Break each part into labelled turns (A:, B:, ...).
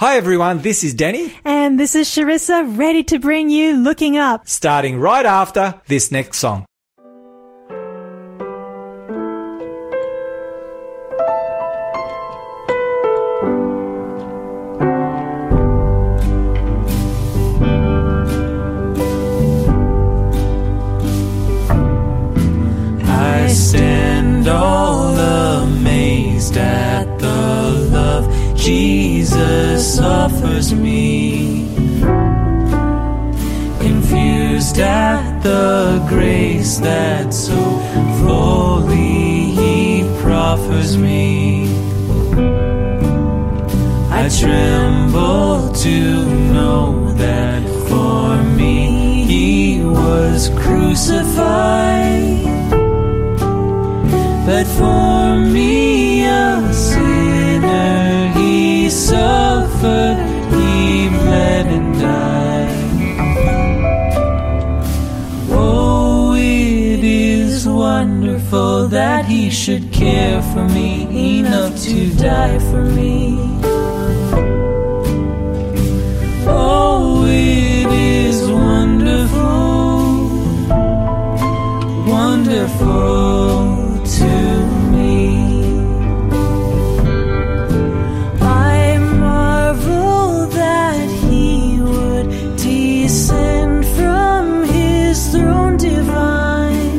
A: Hi everyone, this is Danny.
B: And this is Sharissa, ready to bring you Looking Up.
A: Starting right after this next song.
C: I stand all amazed at the love Jesus offers me, confused at the grace that so fully He proffers me. I tremble to know that for me He was crucified, but for me a sinner He suffered, He bled and died. Oh, it is wonderful that He should care for me enough to die for me. Oh, it is wonderful, wonderful to me. I marvel that He would descend from His throne divine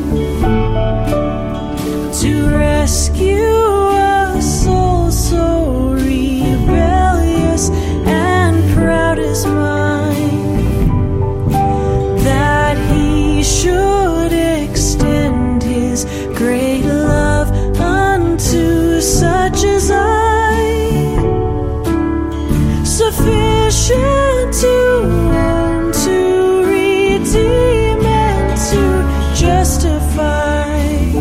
C: to rescue a soul so rebellious and proud as mine, that He should extend His great love unto such as I, sufficient to own, to redeem and to justify.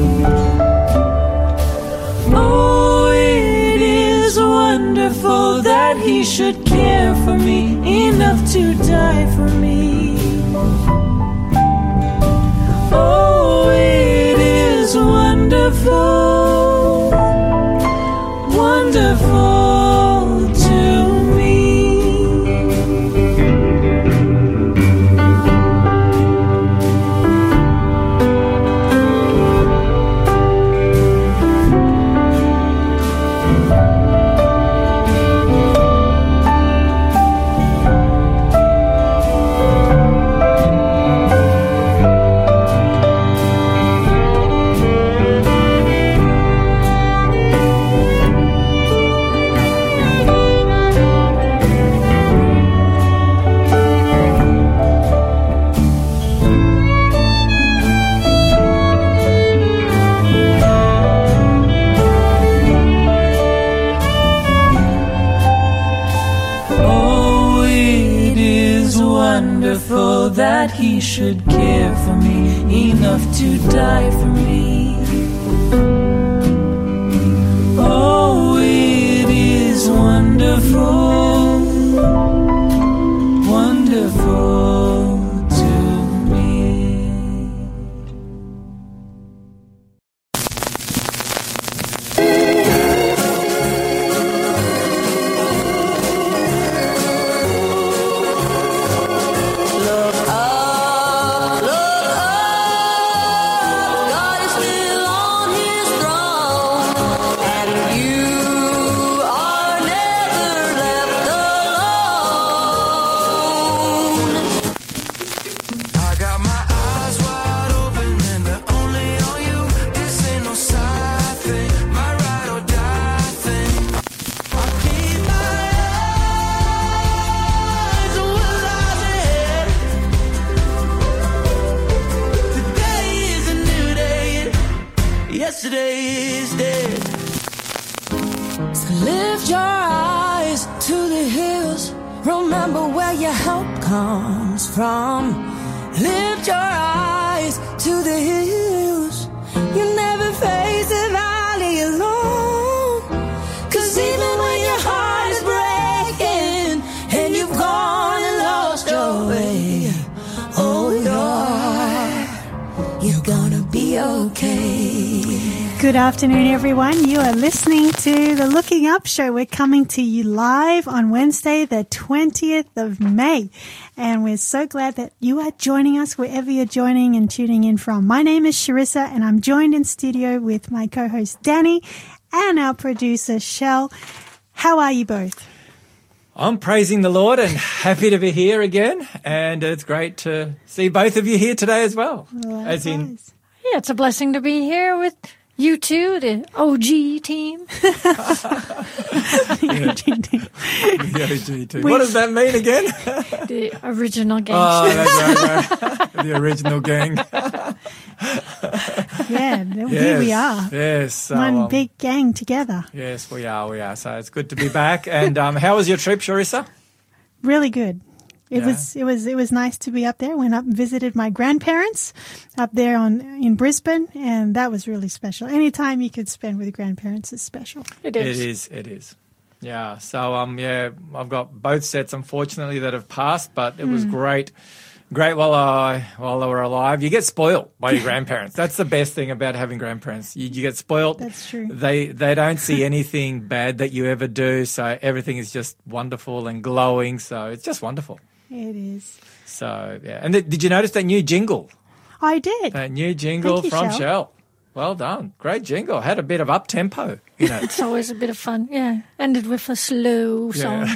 C: Oh, it is wonderful that He should care for me enough to die for me. Oh, it is wonderful, wonderful to me. Wonderful that He should care for me enough to die for me. Oh, it is wonderful, wonderful to me. Yesterday is dead.
D: So lift your eyes to the hills. Remember where your help comes from. Lift your eyes to the hills. You never face the valley alone. 'Cause even when your heart is breaking and you've gone and lost your way, oh Lord, you're gonna be okay.
B: Good afternoon, everyone. You are listening to the Looking Up Show. We're coming to you live on Wednesday, the 20th of May. And we're so glad that you are joining us wherever you're joining and tuning in from. My name is Sharissa, and I'm joined in studio with my co-host Danny and our producer Shell. How are you both?
A: I'm praising the Lord and happy to be here again. And it's great to see both of you here today as well. As in,
E: yeah, it's a blessing to be here with you two, the OG team.
A: The OG team. What does that mean again?
E: The original gang.
A: Oh, that's right. The original gang.
B: Yeah, here we are.
A: Yes. So,
B: one big gang together.
A: Yes, we are. So it's good to be back. And how was your trip, Sharissa?
B: Really good. It
A: Yeah.
B: was nice to be up there. Went up and visited my grandparents up there in Brisbane, and that was really special. Any time you could spend with your grandparents is special.
E: It is.
A: It is. Yeah. So I've got both sets, unfortunately, that have passed, but it was great. Great while they were alive. You get spoiled by your grandparents. That's the best thing about having grandparents. You get spoiled.
B: That's true.
A: They don't see anything bad that you ever do, so everything is just wonderful and glowing. So it's just wonderful.
B: It is.
A: So yeah. And did you notice that new jingle?
B: I did.
A: That new jingle
B: Thank you,
A: from
B: Shell.
A: Shell. Well done. Great jingle. Had a bit of up tempo in it.
E: It's always a bit of fun. Yeah. Ended with a slow song.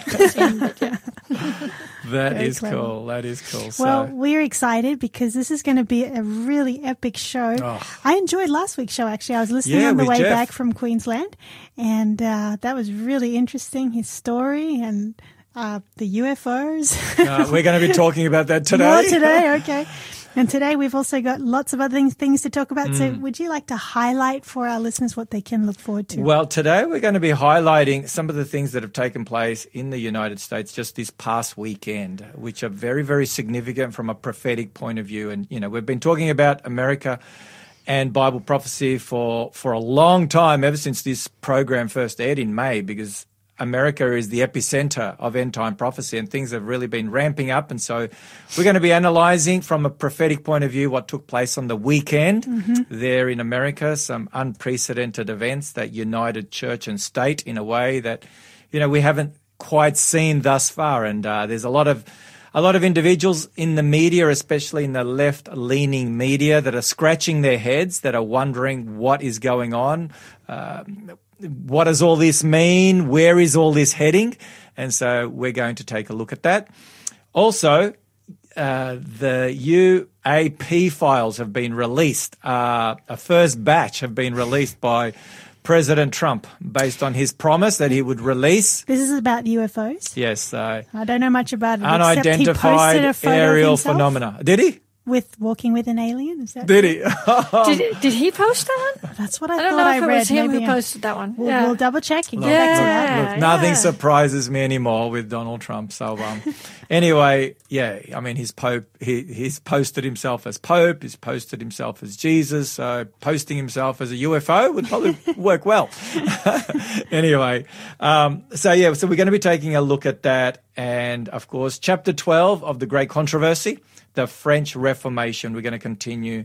A: That
B: Very
A: is
B: clever.
A: cool. That is cool.
B: Well,
A: So
B: we're excited because this is going to be a really epic show.
A: Oh.
B: I enjoyed last week's show, actually. I was listening
A: Yeah,
B: on the
A: with
B: way
A: Jeff.
B: back from Queensland, and that was really interesting, his story and the UFOs.
A: we're going to be talking about that today.
B: More today, okay. And today we've also got lots of other things to talk about. So would you like to highlight for our listeners what they can look forward to?
A: Well, today we're going to be highlighting some of the things that have taken place in the United States just this past weekend, which are very, very significant from a prophetic point of view. And, we've been talking about America and Bible prophecy for a long time, ever since this program first aired in May, because America is the epicenter of end-time prophecy, and things have really been ramping up. And so we're going to be analysing from a prophetic point of view what took place on the weekend there in America, some unprecedented events that united church and state in a way that, we haven't quite seen thus far. And there's a lot of individuals in the media, especially in the left-leaning media, that are scratching their heads, that are wondering what is going on. What does all this mean? Where is all this heading? And so we're going to take a look at that. Also, the UAP files have been released. A first batch have been released by President Trump based on his promise that he would release.
B: This is about UFOs.
A: Yes.
B: I don't know much about it, except he posted
A: Unidentified
B: a photo of
A: aerial
B: himself
A: phenomena. Did he?
B: with walking with an alien. Is that?
A: Did he?
E: Did he post that one?
B: That's what I
E: I don't
B: thought
E: know
B: I
E: if it
B: read.
E: was him
B: Maybe
E: who posted that one.
B: We'll double check and get
A: Look,
B: back to that.
A: look, nothing
E: yeah.
A: surprises me anymore with Donald Trump. So anyway, yeah, I mean, he's posted himself as Pope. He's posted himself as Jesus. So posting himself as a UFO would probably work well. Anyway, so we're going to be taking a look at that. And, of course, Chapter 12 of The Great Controversy, the French Reformation. We're going to continue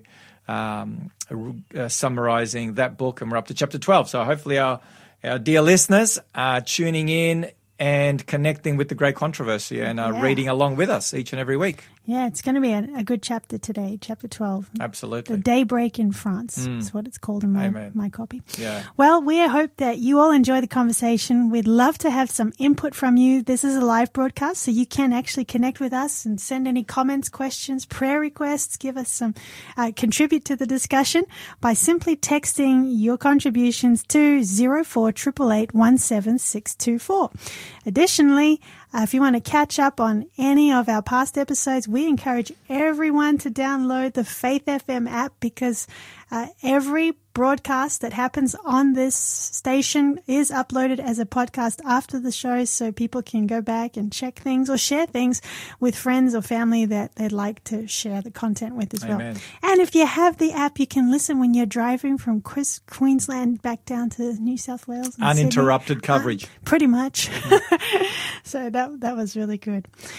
A: summarizing that book, and we're up to Chapter 12. So hopefully our dear listeners are tuning in and connecting with The Great Controversy and reading along with us each and every week.
B: Yeah, it's going to be a good chapter today, Chapter 12.
A: Absolutely.
B: The Daybreak in France is what it's called in my copy.
A: Yeah.
B: Well, we hope that you all enjoy the conversation. We'd love to have some input from you. This is a live broadcast, so you can actually connect with us and send any comments, questions, prayer requests, give us some, contribute to the discussion by simply texting your contributions to 048888 17624. Additionally, if you want to catch up on any of our past episodes, we encourage everyone to download the Faith FM app, because every broadcast that happens on this station is uploaded as a podcast after the show, so people can go back and check things or share things with friends or family that they'd like to share the content with as well. And if you have the app, you can listen when you're driving from Queensland back down to New South Wales. And
A: Uninterrupted
B: Sydney.
A: coverage.
B: Pretty much. So that was really good.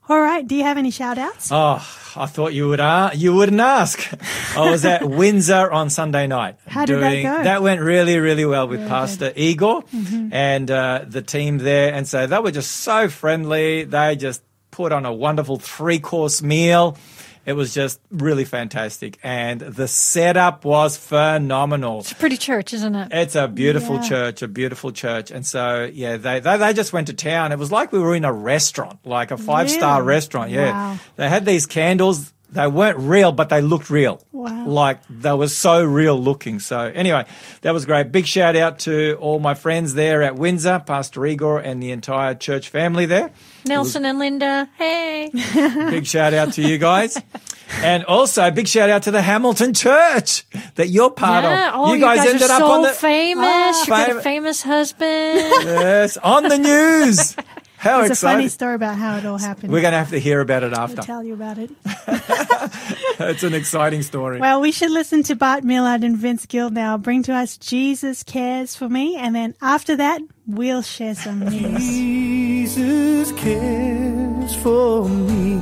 B: All right. Do you have any shout outs?
A: Oh, I thought you wouldn't ask. I was at Windsor on Sunday night.
B: How did that go?
A: That went really, really well with
B: Really
A: Pastor Igor and the team there. And so they were just so friendly. They just put on a wonderful 3-course meal. It was just really fantastic. And the setup was phenomenal.
E: It's a pretty church, isn't it?
A: It's a beautiful
B: Yeah.
A: church, a beautiful church. And so, yeah, they just went to town. It was like we were in a restaurant, like a 5-star
B: Really?
A: restaurant. Yeah.
B: Wow.
A: They had these candles. They weren't real, but they looked real.
B: Wow.
A: Like they were so real looking. So anyway, that was great. Big shout out to all my friends there at Windsor, Pastor Igor and the entire church family there.
E: Nelson and Linda, hey.
A: Big shout out to you guys. And also big shout out to the Hamilton Church that you're part
E: Yeah.
A: of.
E: Oh, you guys
A: ended
E: are
A: up
E: so
A: on the
E: famous. You got a
A: Fam-
E: famous husband.
A: yes, on the news. How
B: It's a funny
A: exciting.
B: story about how it all happened.
A: We're going to have to hear about it
B: I'll
A: after.
B: tell you about it.
A: It's an exciting story.
B: Well, we should listen to Bart Millard and Vince Gill now. Bring to us Jesus Cares for Me. And then after that, we'll share some news.
C: Jesus cares for me.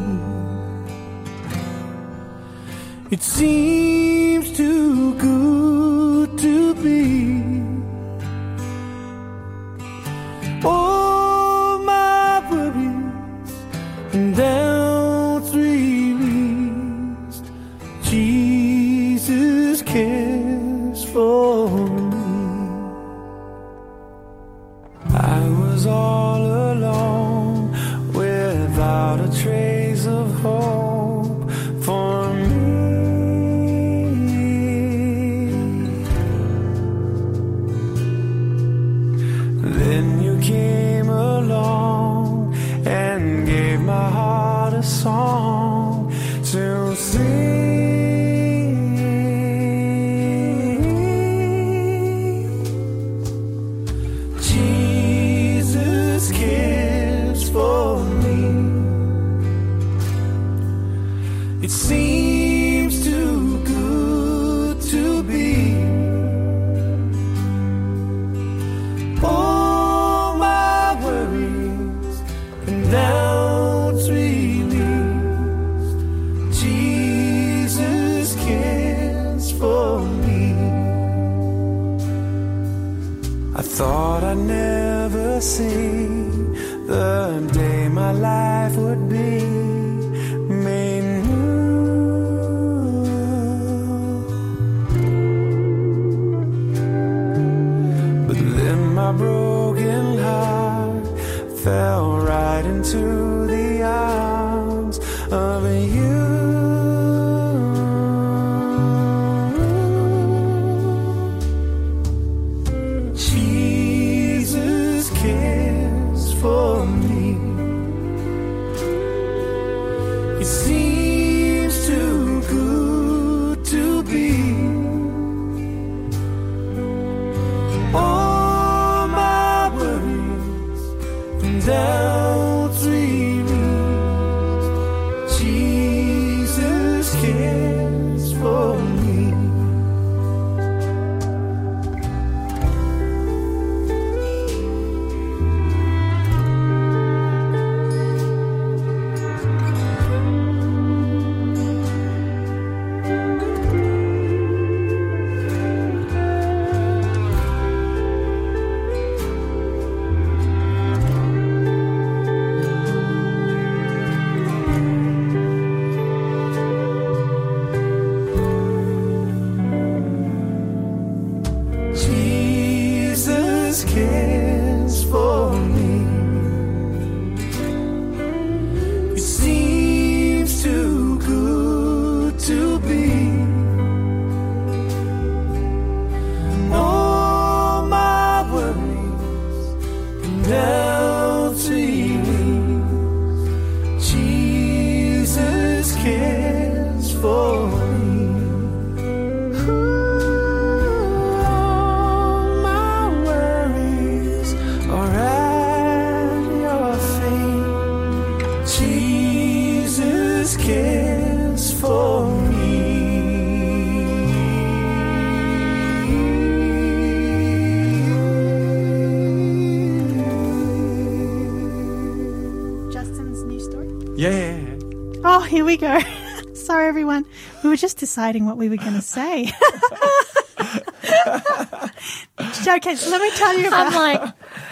C: It seems too good to be. All my worries and doubts released. Jesus cares for me. I was all alone without a trace of hope for me. Then you came along and gave my heart a song to sing. Jesus cares for me. It seems too good to be. All my worries and doubts released. Jesus cares for me. I thought I'd never see the day my life would be made new. But then my broken heart fell right into the arms of you. Jesus cares for me. It seems too good to be. All my worries and doubts released. Jesus cares for me. Jesus cares for me. It seems too good to be. All my worries and doubts released. Jesus cares for me. All my worries are at your feet. Jesus cares for me.
B: Justin's new story.
A: Yeah.
B: Oh, here we go. Sorry, everyone. We were just deciding what we were going to say. Okay, so let me tell you about...
E: I'm like,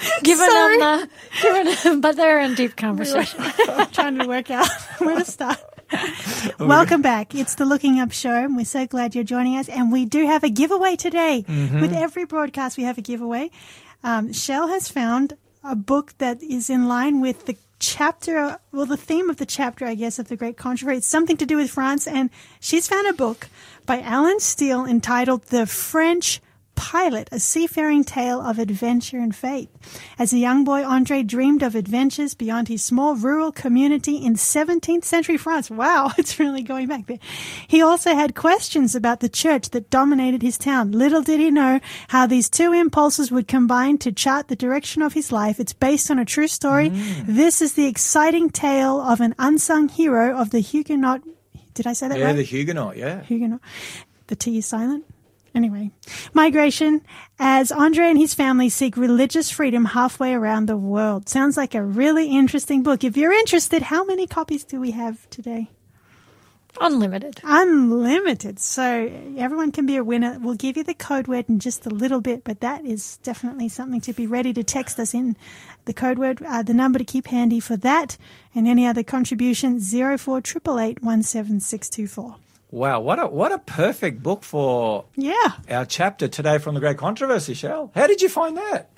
E: giving them, but they're in deep conversation.
B: Trying to work out where to start. Welcome back. It's the Looking Up Show, and we're so glad you're joining us. And we do have a giveaway today. With every broadcast, we have a giveaway. Shell has found a book that is in line with the chapter, well, the theme of the chapter, I guess, of the Great Controversy. It's something to do with France, and she's found a book by Alan Steele entitled The French Pilot, a seafaring tale of adventure and faith. As a young boy, Andre dreamed of adventures beyond his small rural community in 17th century France. Wow, it's really going back there. He also had questions about the church that dominated his town. Little did he know how these two impulses would combine to chart the direction of his life. It's based on a true story. This is the exciting tale of an unsung hero of the Huguenot. Did I say that right?
A: Yeah, the Huguenot, yeah.
B: Huguenot. The T is silent. Anyway, migration as Andre and his family seek religious freedom halfway around the world. Sounds like a really interesting book. If you're interested, how many copies do we have today?
E: Unlimited.
B: Unlimited. So everyone can be a winner. We'll give you the code word in just a little bit, but that is definitely something to be ready to text us in. The code word, the number to keep handy for that and any other contribution, 0488 17624.
A: Wow, what a perfect book for our chapter today from the Great Controversy, Shell. How did you find that?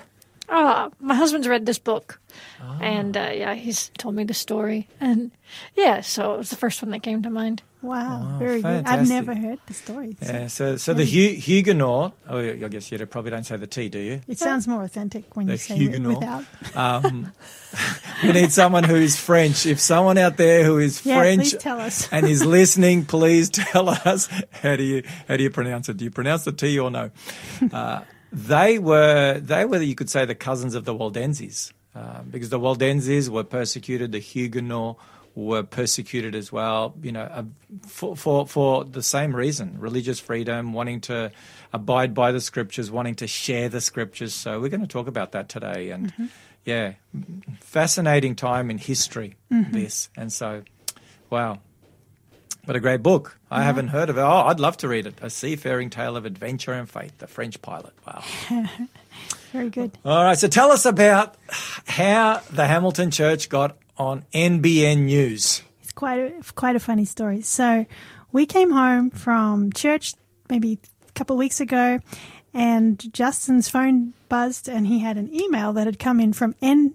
E: My husband's read this book, and he's told me the story. And so it was the first one that came to mind.
B: Wow, very
A: fantastic.
B: good. I've never heard the story.
A: Yeah, so the Huguenot, I guess you probably don't say the T, do you?
B: It sounds more authentic when you say
A: Huguenot.
B: it without.
A: We need someone who is French. If someone out there who is French
B: please tell us.
A: and is listening, please tell us how do you pronounce it? Do you pronounce the T or no? They were you could say the cousins of the Waldenses, because the Waldenses were persecuted. The Huguenots were persecuted as well. For the same reason: religious freedom, wanting to abide by the scriptures, wanting to share the scriptures. So we're going to talk about that today, and fascinating time in history. This, and so, wow. What a great book. I haven't heard of it. Oh, I'd love to read it. A Seafaring Tale of Adventure and Faith, The French Pilot. Wow.
B: Very good.
A: All right, so tell us about how the Hamilton Church got on NBN News.
B: It's quite a funny story. So we came home from church maybe a couple of weeks ago, and Justin's phone buzzed, and he had an email that had come in from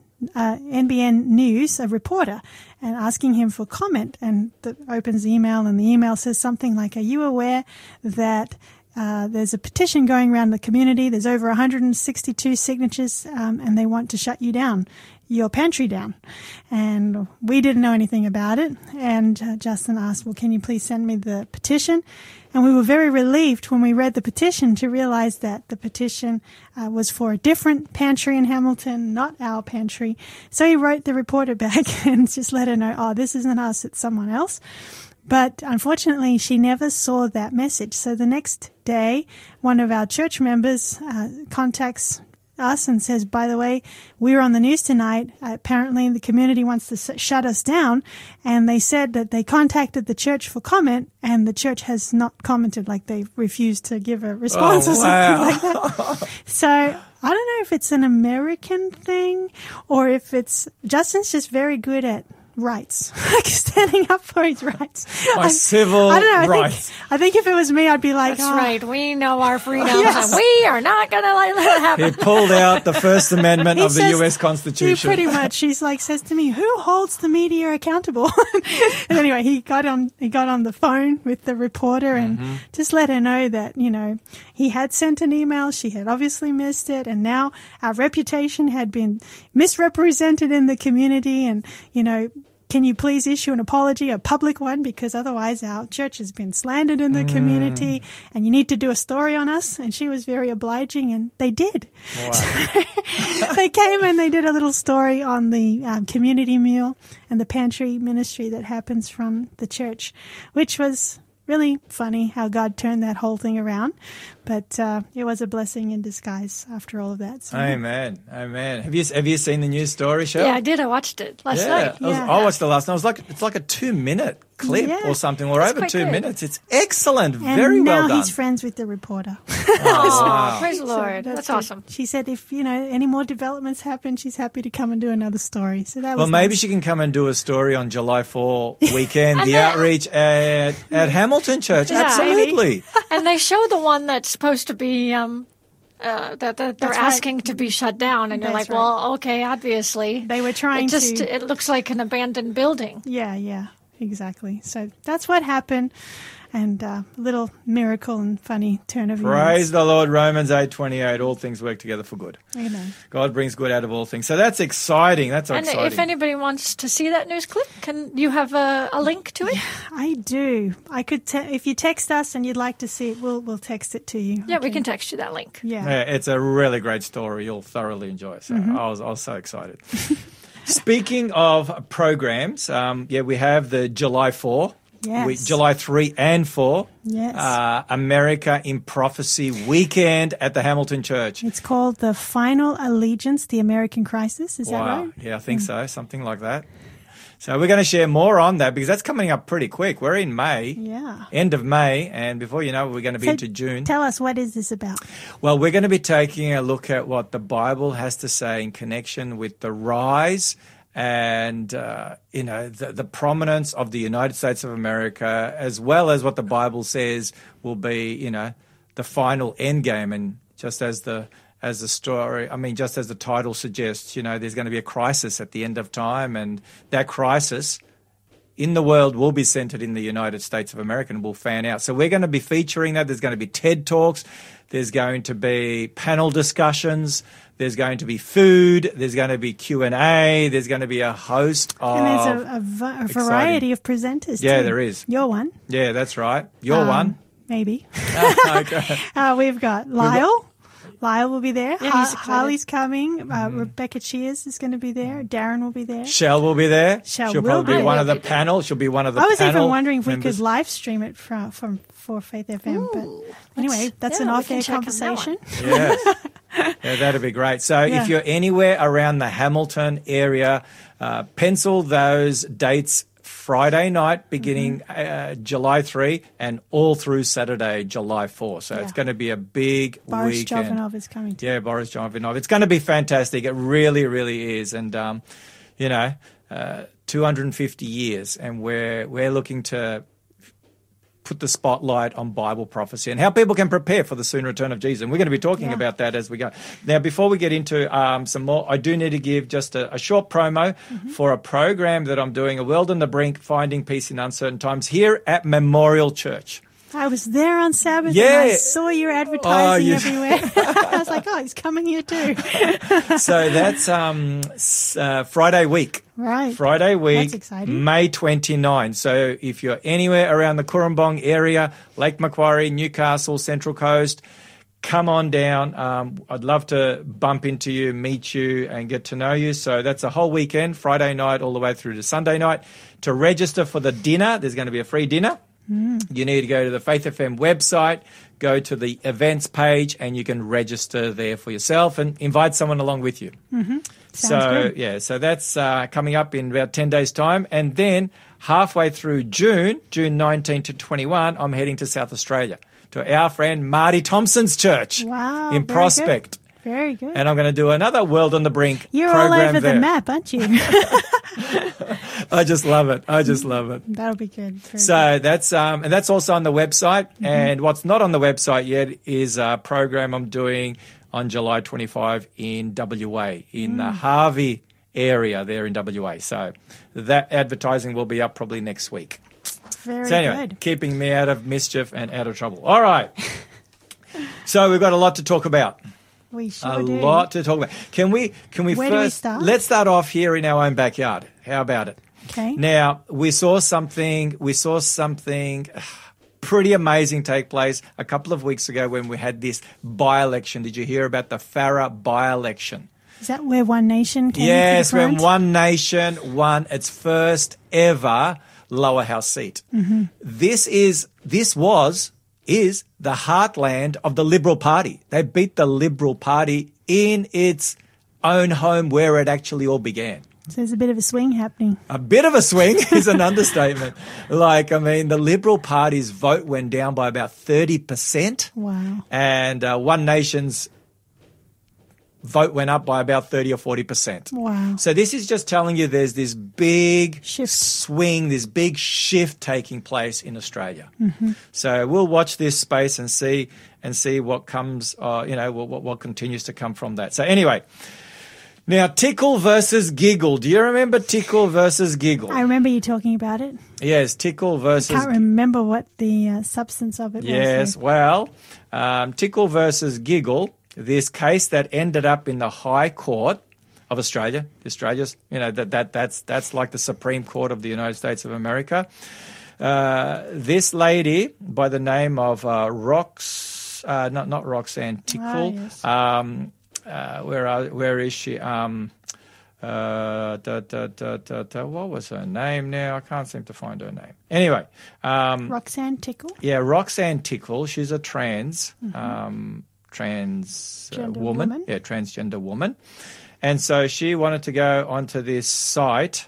B: NBN News, a reporter, and asking him for comment. And that opens the email, and the email says something like, "Are you aware that there's a petition going around the community? There's over 162 signatures, and they want to shut you down, your pantry down." And we didn't know anything about it. And Justin asked, "Well, can you please send me the petition?" And we were very relieved when we read the petition to realize that the petition was for a different pantry in Hamilton, not our pantry. So he wrote the reporter back and just let her know, "Oh, this isn't us, it's someone else." But unfortunately, she never saw that message. So the next day, one of our church members contacts us and says, "By the way, we're on the news tonight. Apparently the community wants to shut us down." And they said that they contacted the church for comment, and the church has not commented, like they refused to give a response or something like that. So I don't know if it's an American thing or if it's Justin's just very good at rights, like standing up for his rights.
A: Civil rights.
B: I think if it was me, I'd be like,
E: "That's right. We know our freedoms, and we are not going to let that happen."
A: He pulled out the First Amendment of the U.S. Constitution.
B: He pretty much, says to me, "Who holds the media accountable?" And anyway, he got on the phone with the reporter and just let her know that, he had sent an email. She had obviously missed it. And now our reputation had been misrepresented in the community. And, can you please issue an apology, a public one, because otherwise our church has been slandered in the community, and you need to do a story on us. And she was very obliging, and they did.
A: Wow.
B: So they came and they did a little story on the community meal and the pantry ministry that happens from the church, which was really funny how God turned that whole thing around. But it was a blessing in disguise after all of that. So.
A: Amen. Have you seen the news story, Shel?
E: Yeah, I did. I watched it last night.
A: I watched it last night. It's like a 2-minute clip or something, or over 2 minutes. It's excellent. Very well done.
B: Now he's friends with the reporter.
E: Oh, praise the Lord. That's awesome.
B: She said if, any more developments happen, she's happy to come and do another story. So that was
A: maybe she can come and do a story on July 4 weekend, the outreach at Hamilton Church.
E: Yeah,
A: absolutely.
E: And they show the one that's supposed to be that they're asking to be shut down, and you're like, well, okay, obviously.
B: They were trying
E: it looks like an abandoned building.
B: Yeah, exactly. So that's what happened. And a little miracle and funny turn of events.
A: Praise the Lord, Romans 8:28, all things work together for good.
B: Amen.
A: God brings good out of all things. So that's exciting.
E: And if anybody wants to see that news clip, can you have a link to it?
B: I do. I could, if you text us and you'd like to see it, we'll text it to you.
E: Yeah, we can text you that link.
B: Yeah,
A: it's a really great story. You'll thoroughly enjoy it. So I was so excited. Speaking of programs, we have the July 4.
B: Yes.
A: July 3 and 4.
B: Yes.
A: America in Prophecy weekend at the Hamilton Church.
B: It's called The Final Allegiance, The American Crisis. Is that right?
A: Yeah, I think so. Something like that. So we're going to share more on that because that's coming up pretty quick. We're in May.
B: Yeah.
A: End of May. And before you know it, we're going to be into June.
B: Tell us, what is this about?
A: Well, we're going to be taking a look at what the Bible has to say in connection with the rise and, the prominence of the United States of America, as well as what the Bible says will be, the final end game. And just as the story, just as the title suggests, there's going to be a crisis at the end of time, and that crisis in the world will be centered in the United States of America and will fan out. So we're going to be featuring that. There's going to be TED Talks. There's going to be panel discussions. There's going to be food. There's going to be Q&A. There's going to be a host of...
B: And there's a variety of presenters,
A: Yeah,
B: too.
A: there is.
B: You're one.
A: Yeah, that's right. You're one.
B: Maybe.
A: Okay.
B: We've got Lyle. Lyle will be there.
E: Yeah,
B: Harley's coming. Rebecca Cheers is going to be there. Darren will be there.
A: Shell will be there.
B: She'll
A: probably be one of the
E: there.
A: panel. She'll be one of the
B: I was
A: panel
B: even wondering if
A: members.
B: we could live stream it for Faith FM. But anyway, that's an off-air conversation.
A: Yes. Yeah, that'd be great. So if you're anywhere around the Hamilton area, pencil those dates: Friday night beginning July 3 and all through Saturday, July 4. So it's going to be a big
B: Boris
A: weekend.
B: Jovanov is coming too.
A: Yeah, Boris Jovanov. It's going to be fantastic. It really, really is. And, 250 years, and we're looking to put the spotlight on Bible prophecy and how people can prepare for the soon return of Jesus. And we're going to be talking about that as we go. Now, before we get into some more, I do need to give just a short promo for a program that I'm doing, A World on the Brink, Finding Peace in Uncertain Times, here at Memorial Church.
B: I was there on Sabbath
A: Yeah.
B: and I saw your advertising everywhere. I was like, he's coming here too.
A: So that's Friday week.
B: Right.
A: Friday week,
B: That's exciting.
A: May 29. So if you're anywhere around the Currumbong area, Lake Macquarie, Newcastle, Central Coast, come on down. I'd love to bump into you, meet you, and get to know you. So that's a whole weekend, Friday night all the way through to Sunday night. To register for the dinner, there's going to be a free dinner. You need to go to the Faith FM website, go to the events page, and you can register there for yourself and invite someone along with you.
B: Sounds good.
A: So that's coming up in about 10 days' time. And then halfway through June 19 to 21, I'm heading to South Australia to our friend Marty Thompson's church
B: Wow.
A: in
B: very
A: Prospect.
B: Good. Very good.
A: And I'm going to do another World on the Brink
B: You're
A: program
B: all over
A: there.
B: the map, aren't you?
A: I just love it.
B: That'll be good. Very
A: So that's and that's also on the website. And what's not on the website yet is a program I'm doing on July 25 in WA, in the Harvey area there in WA. So that advertising will be up probably next week.
B: Very
A: So anyway,
B: good.
A: keeping me out of mischief and out of trouble. All right. So we've got a lot to talk about.
B: We sure
A: A
B: do.
A: lot to talk about. Can we
B: Where do we
A: first
B: start?
A: let's start off here in our own backyard. How about it?
B: Okay.
A: Now, we saw something pretty amazing take place a couple of weeks ago when we had this by-election. Did you hear about the Farah by-election?
B: Is that where One Nation came
A: Yes,
B: to the front?
A: when One Nation won its first ever lower house seat.
B: Mm-hmm.
A: This was is the heartland of the Liberal Party. They beat the Liberal Party in its own home where it actually all began.
B: So there's a bit of a swing happening.
A: A bit of a swing is an understatement. The Liberal Party's vote went down by about 30%.
B: Wow.
A: And One Nation's vote went up by about 30 or 40%.
B: Wow.
A: So this is just telling you there's this big
B: Shift.
A: swing, this big shift taking place in Australia.
B: Mm-hmm.
A: So we'll watch this space and see what comes, what continues to come from that. So anyway, now tickle versus giggle. Do you remember tickle versus giggle?
B: I remember you talking about it.
A: Yes, tickle versus.
B: Can't remember what the substance of it was.
A: Yes, well, tickle versus giggle. This case that ended up in the High Court of Australia. Australia's, that's like the Supreme Court of the United States of America. This lady by the name of not Roxanne Tickle.
B: Yes.
A: Where is she? What was her name now? I can't seem to find her name. Anyway.
B: Roxanne Tickle?
A: Yeah, Roxanne Tickle. She's a transgender woman. Yeah, transgender woman. And so she wanted to go onto this site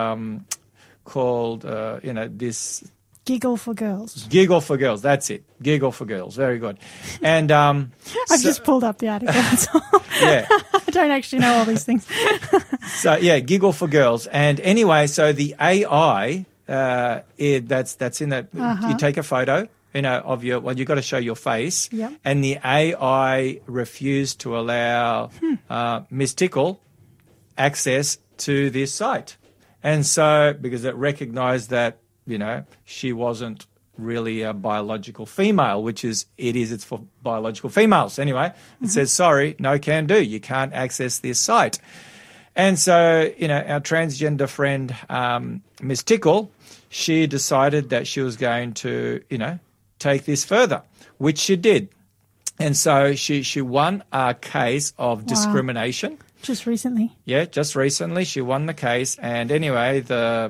A: called, this...
B: Giggle for Girls.
A: Giggle for Girls, that's it. Giggle for Girls, very good. And
B: I've just pulled up the article.
A: Yeah.
B: I don't actually know all these things.
A: So, yeah, Giggle for Girls. And anyway, so the AI, that's in that, you take a photo, of you've got to show your face.
B: Yep.
A: And the AI refused to allow Miss Tickle access to this site. And so, because it recognized that, she wasn't really a biological female, it's for biological females. Anyway, it says, sorry, no can do. You can't access this site. And so, our transgender friend, Miss Tickle, she decided that she was going to, take this further, which she did. And so she won a case of discrimination.
B: Just recently?
A: Yeah, just recently she won the case. And anyway, the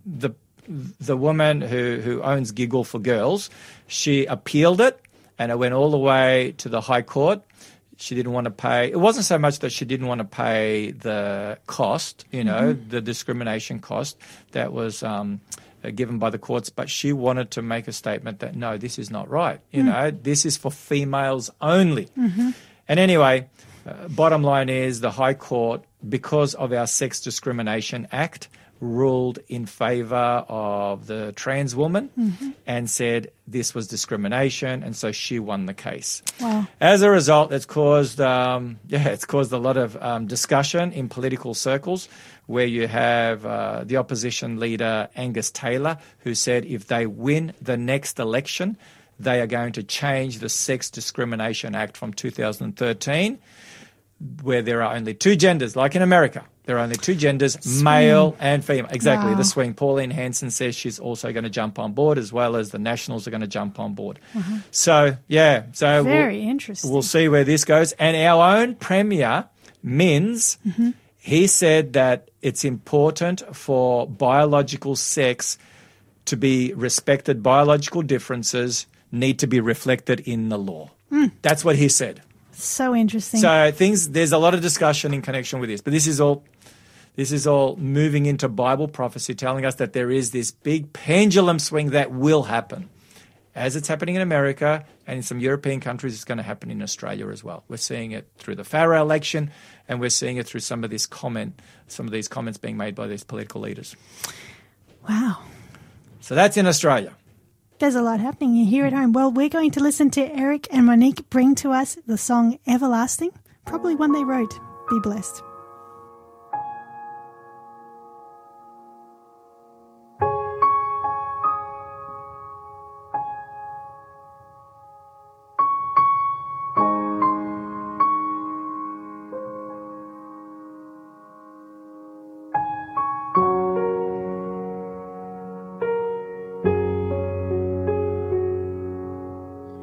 A: woman who owns Giggle for Girls, she appealed it, and it went all the way to the High Court. She didn't want to pay. It wasn't so much that she didn't want to pay the cost, the discrimination cost that was given by the courts, but she wanted to make a statement that, no, this is not right. This is for females only. Mm-hmm. And anyway, bottom line is the High Court, because of our Sex Discrimination Act, ruled in favour of the trans woman and said this was discrimination, and so she won the case.
B: Wow.
A: As a result, it's caused a lot of discussion in political circles, where you have the opposition leader Angus Taylor, who said if they win the next election, they are going to change the Sex Discrimination Act from 2013, where there are only two genders, like in America. There are only two genders, male and female. Exactly,
B: Wow.
A: the swing. Pauline Hanson says she's also going to jump on board, as well as the Nationals are going to jump on board. So, yeah. So
B: Very interesting.
A: We'll see where this goes. And our own Premier, Minns, he said that it's important for biological sex to be respected. Biological differences need to be reflected in the law. That's what he said.
B: So interesting.
A: So there's a lot of discussion in connection with this, but this is all moving into Bible prophecy, telling us that there is this big pendulum swing that will happen. As it's happening in America and in some European countries, it's going to happen in Australia as well. We're seeing it through the Farrow election, and we're seeing it through some of these comments being made by these political leaders.
B: Wow.
A: So that's in Australia.
B: There's a lot happening here at home. Well, we're going to listen to Eric and Monique bring to us the song Everlasting, probably one they wrote. Be blessed.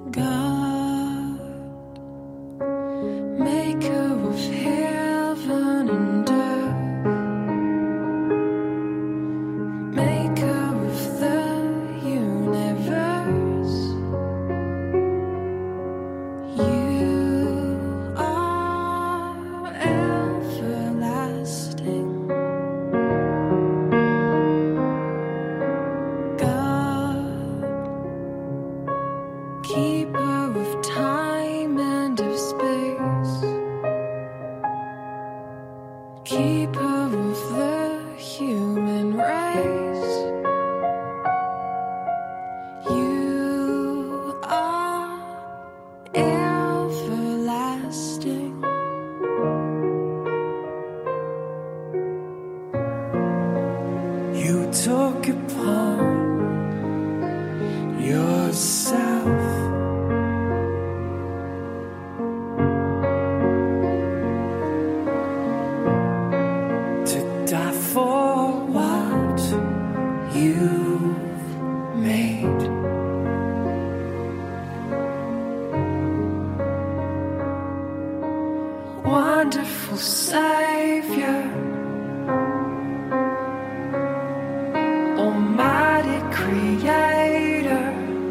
D: God, maker of heaven
C: You took upon yourself to die for what you've made. Wonderful Savior, Almighty Creator,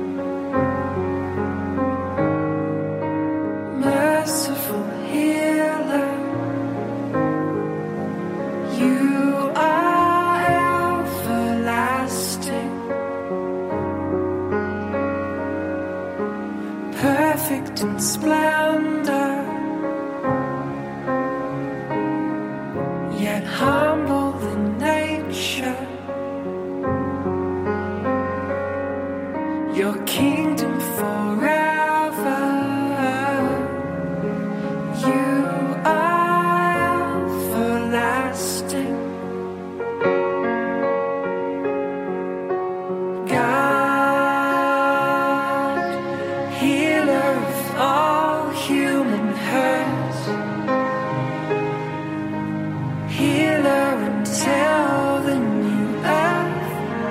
C: merciful Healer, you are everlasting, perfect in splendor, yet humble in nature. Your kingdom forever. You are everlasting. God, healer of all human hurt, healer until the new earth.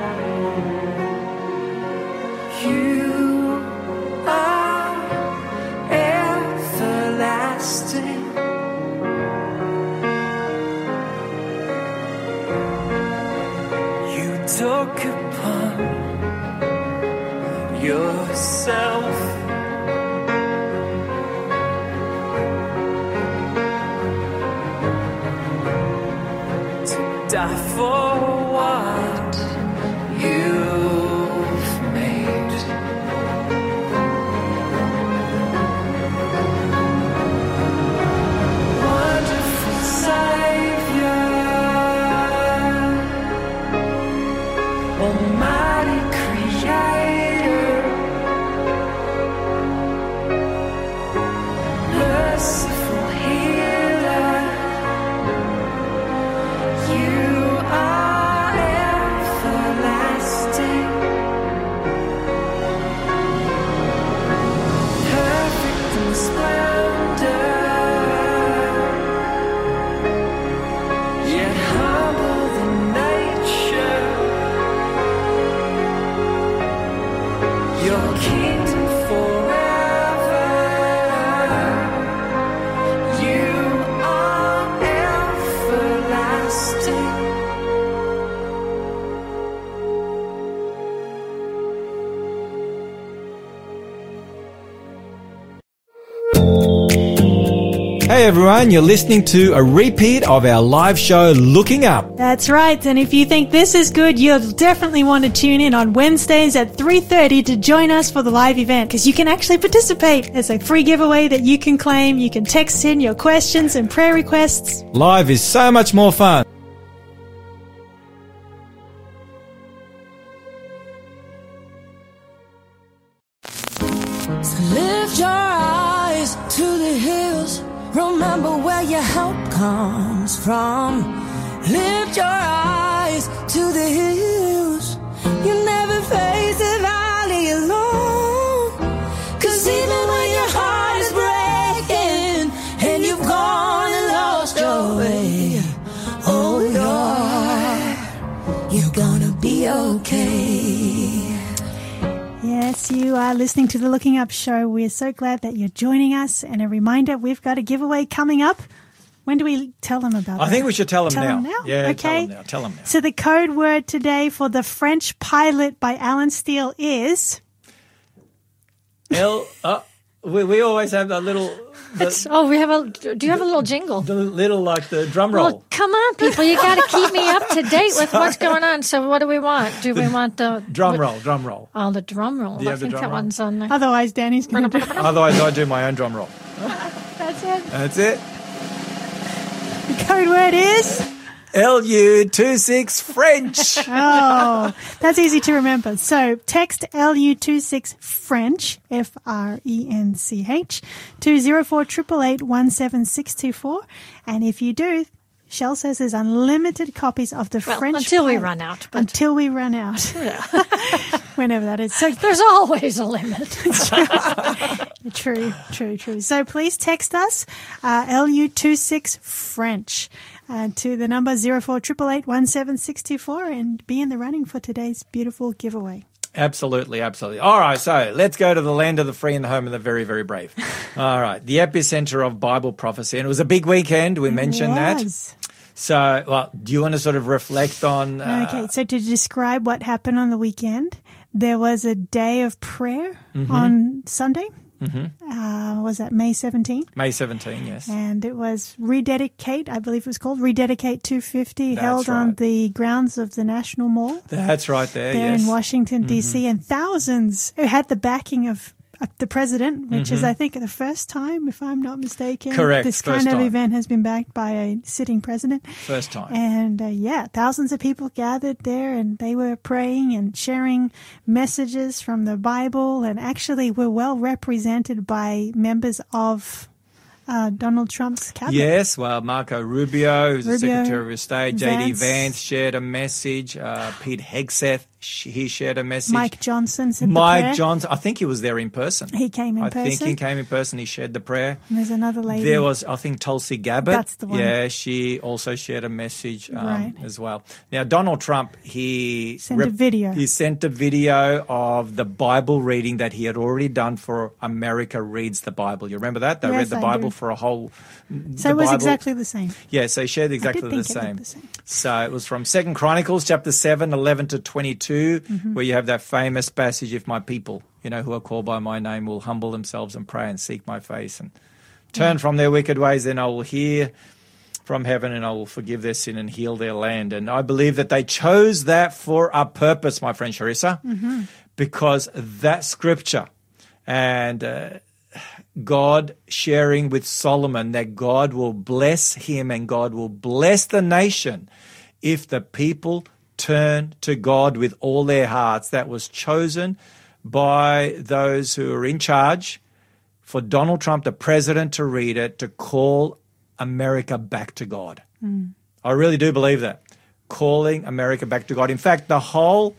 C: You are everlasting. You took upon yourself to die for what you've made. Wonderful Savior, Almighty Creator, merciful Healer, you are everlasting, perfect in splendor, yet humble in nature. Your kingdom forever. You are everlasting.
A: Hey everyone, you're listening to a repeat of our live show, Looking Up.
B: That's right. And if you think this is good, you'll definitely want to tune in on Wednesdays at 3:30 to join us for the live event, because you can actually participate. It's a free giveaway that you can claim. You can text in your questions and prayer requests.
A: Live is so much more fun.
D: So lift your eyes to the hills. Remember where your help comes from. Lift your eyes to the hills. You never face the valley alone. 'Cause even when your heart is breaking and you've gone and lost your way, oh Lord, you're gonna be okay.
B: Yes, you are listening to the Looking Up Show. We're so glad that you're joining us. And a reminder, we've got a giveaway coming up. When do we tell them about that?
A: I think we should tell them
B: Tell
A: now.
B: them now?
A: Yeah,
B: Okay.
A: Tell them now.
B: So the code word today for The French Pilot by Alan Steele is...
A: We always have that little...
E: Do you have a little jingle?
A: The little, like the drum roll.
E: Well, come on, people. You got to keep me up to date with what's going on. So what do we want? Do we want the...
A: Drum roll.
E: Oh, the drum roll.
A: Do you
E: I
A: have the
E: think
A: drum
E: that
A: roll?
E: one's on there.
B: Otherwise, Danny's going to do it.
A: Otherwise, I do my own drum roll.
B: That's it.
A: That's it.
B: The code word is...
A: LU26 French.
B: Oh, that's easy to remember. So text LU26 French, French, to 0488817624. And if you do, Shell says there's unlimited copies of the French
E: until we
B: pilot.
E: run out. But
B: Until we run out. Whenever that is. So
E: there's always a limit.
B: True. So please text us, LU26 French, to the number 0488817624 and be in the running for today's beautiful giveaway.
A: Absolutely. All right, so let's go to the land of the free and the home of the very, very brave. All right, the epicenter of Bible prophecy. And it was a big weekend. We mentioned that. So, well, do you want to sort of reflect on...
B: Okay, so to describe what happened on the weekend, there was a day of prayer on Sunday. Was that May 17th?
A: May 17, yes.
B: And it was Rededicate, I believe it was called, Rededicate 250,
A: That's
B: held on the grounds of the National Mall.
A: That's right there,
B: in Washington, D.C. And thousands who had the backing of the president, which is, I think, the first time, if I'm not mistaken.
A: Correct,
B: This
A: first
B: kind of
A: time.
B: event has been backed by a sitting president.
A: First time.
B: And, thousands of people gathered there and they were praying and sharing messages from the Bible and actually were well represented by members of Donald Trump's cabinet.
A: Yes, well, Marco Rubio, who's the Secretary of State, J.D.
B: Vance.
A: Vance shared a message, Pete Hegseth, he shared a message.
B: Mike Johnson said the prayer.
A: Mike Johnson, I think he was there in person.
B: He came in person.
A: I think he came in person, he shared the prayer.
B: And there's another lady.
A: There was, I think, Tulsi Gabbard.
B: That's the one.
A: Yeah, she also shared a message
B: Right.
A: as well. Now, Donald Trump, he
B: Sent a video.
A: He sent a video of the Bible reading that he had already done for America Reads the Bible. You remember that? They
B: Yes,
A: read the
B: I
A: Bible
B: do.
A: for a whole...
B: So it was exactly the same.
A: Yeah, so he shared exactly
B: I did
A: the
B: think it
A: same.
B: looked the same.
A: So it was from 2 Chronicles chapter 7, 11 to 22, where you have that famous passage, if my people, who are called by my name will humble themselves and pray and seek my face and turn from their wicked ways, then I will hear from heaven and I will forgive their sin and heal their land. And I believe that they chose that for a purpose, my friend Charissa, because that scripture and God sharing with Solomon that God will bless him and God will bless the nation if the people turn to God with all their hearts. That was chosen by those who are in charge for Donald Trump, the president, to read it, to call America back to God. I really do believe that. Calling America back to God. In fact, the whole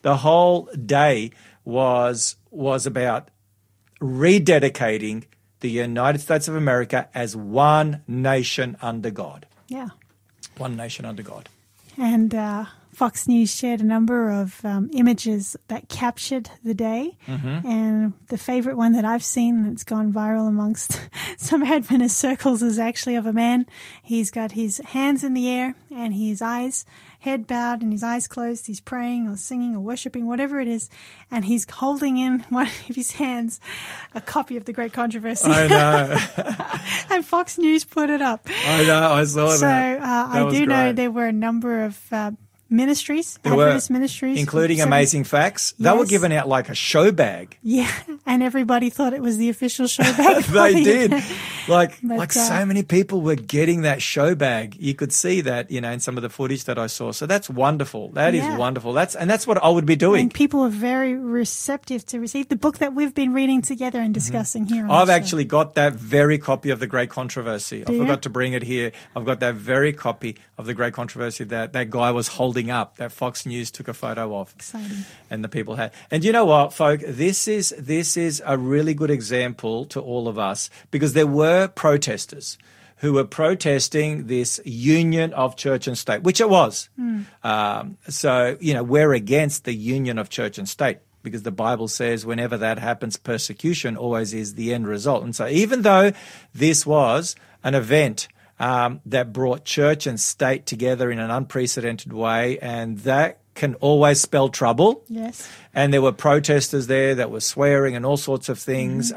A: day was about rededicating the United States of America as one nation under God.
B: Yeah.
A: One nation under God.
B: And Fox News shared a number of images that captured the day. And the favorite one that I've seen that's gone viral amongst some Adventist circles is actually of a man. He's got his hands in the air and his head bowed and his eyes closed. He's praying or singing or worshiping, whatever it is. And he's holding in one of his hands a copy of The Great Controversy.
A: I know.
B: And Fox News put it up.
A: I know. I saw that.
B: So I do know there were a number of ministries, Adventist ministries.
A: Including Amazing Facts. They were
B: Yes.
A: giving out like a show bag.
B: Yeah, and everybody thought it was the official show bag.
A: They did. Like
B: But,
A: so many people were getting that show bag. You could see that, in some of the footage that I saw. So that's wonderful. That is
B: Yeah.
A: wonderful. That's what I would be doing.
B: And people are very receptive to receive the book that we've been reading together and discussing here. On
A: I've
B: the show.
A: actually got that very copy of The Great Controversy. I
B: you?
A: forgot to bring it here. I've got that very copy of The Great Controversy that guy was holding up, that Fox News took a photo of.
B: Exciting.
A: And the people had. And you know what, folk? This is a really good example to all of us, because there were protesters who were protesting this union of church and state, which it was. So, we're against the union of church and state, because the Bible says whenever that happens, persecution always is the end result. And so even though this was an event that brought church and state together in an unprecedented way, and that can always spell trouble.
B: Yes.
A: And there were protesters there that were swearing and all sorts of things.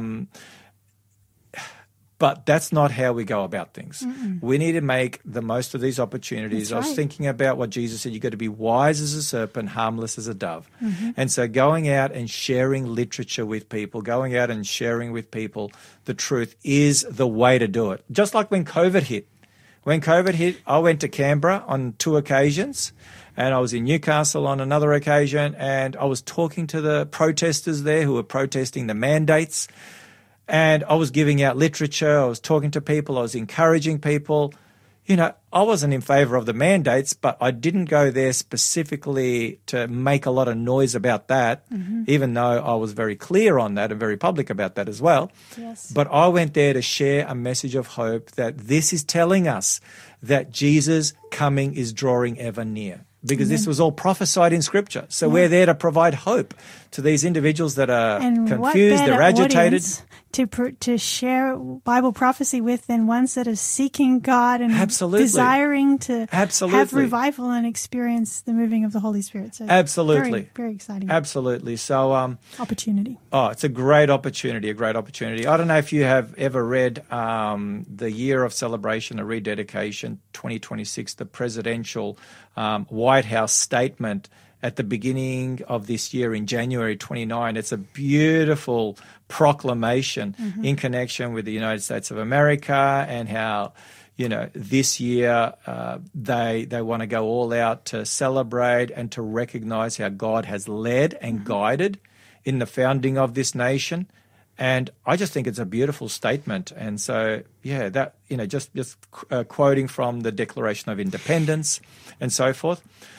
A: But that's not how we go about things. We need to make the most of these opportunities.
B: That's
A: I was
B: right.
A: thinking about what Jesus said, you've got to be wise as a serpent, harmless as a dove. And so going out and sharing literature with people, going out and sharing with people the truth is the way to do it. Just like when COVID hit. When COVID hit, I went to Canberra on 2 occasions, and I was in Newcastle on another occasion, and I was talking to the protesters there who were protesting the mandates. And I was giving out literature, I was talking to people, I was encouraging people. I wasn't in favor of the mandates, but I didn't go there specifically to make a lot of noise about that, even though I was very clear on that and very public about that as well.
B: Yes.
A: But I went there to share a message of hope that this is telling us that Jesus' coming is drawing ever near. Because this was all prophesied in Scripture. So we're there to provide hope to these individuals that are confused, they're agitated.
B: To share Bible prophecy with than ones that are seeking God and
A: Absolutely.
B: desiring to
A: Absolutely.
B: have revival and experience the moving of the Holy Spirit. So
A: Absolutely.
B: Very, very exciting.
A: Absolutely. So,
B: opportunity.
A: it's a great opportunity, a great opportunity. I don't know if you have ever read the Year of Celebration, a Rededication 2026, the presidential White House statement at the beginning of this year in January 29. It's a beautiful proclamation in connection with the United States of America and how, this year they want to go all out to celebrate and to recognize how God has led and guided in the founding of this nation. And I just think it's a beautiful statement. And so, that, just quoting from the Declaration of Independence and so forth.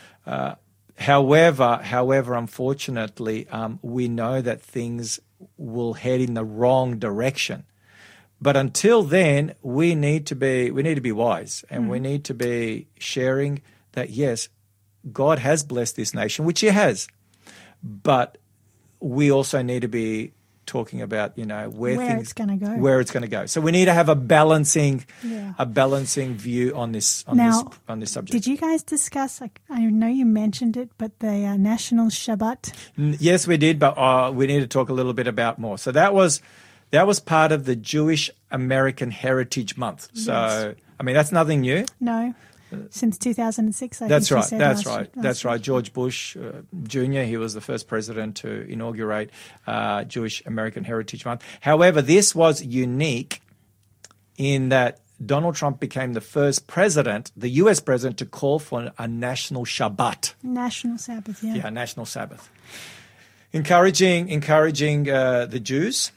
A: However, unfortunately, we know that things will head in the wrong direction. But until then, we need to be wise, and we need to be sharing that yes, God has blessed this nation, which He has, but we also need to be talking about where
B: it's going to go.
A: Where it's going to go. So we need to have a balancing view on this subject.
B: Did you guys discuss? I know you mentioned it, but the National Shabbat.
A: Yes, we did, but we need to talk a little bit about more. So that was part of the Jewish American Heritage Month. So
B: Yes.
A: I mean that's nothing new.
B: No. Since 2006, I
A: That's
B: think
A: right.
B: you said
A: That's
B: last
A: right.
B: year.
A: That's right. George Bush Jr. He was the first president to inaugurate Jewish American Heritage Month. However, this was unique in that Donald Trump became the first president, the U.S. president, to call for a national Shabbat.
B: National Sabbath, yeah.
A: Yeah, national Sabbath. Encouraging the Jews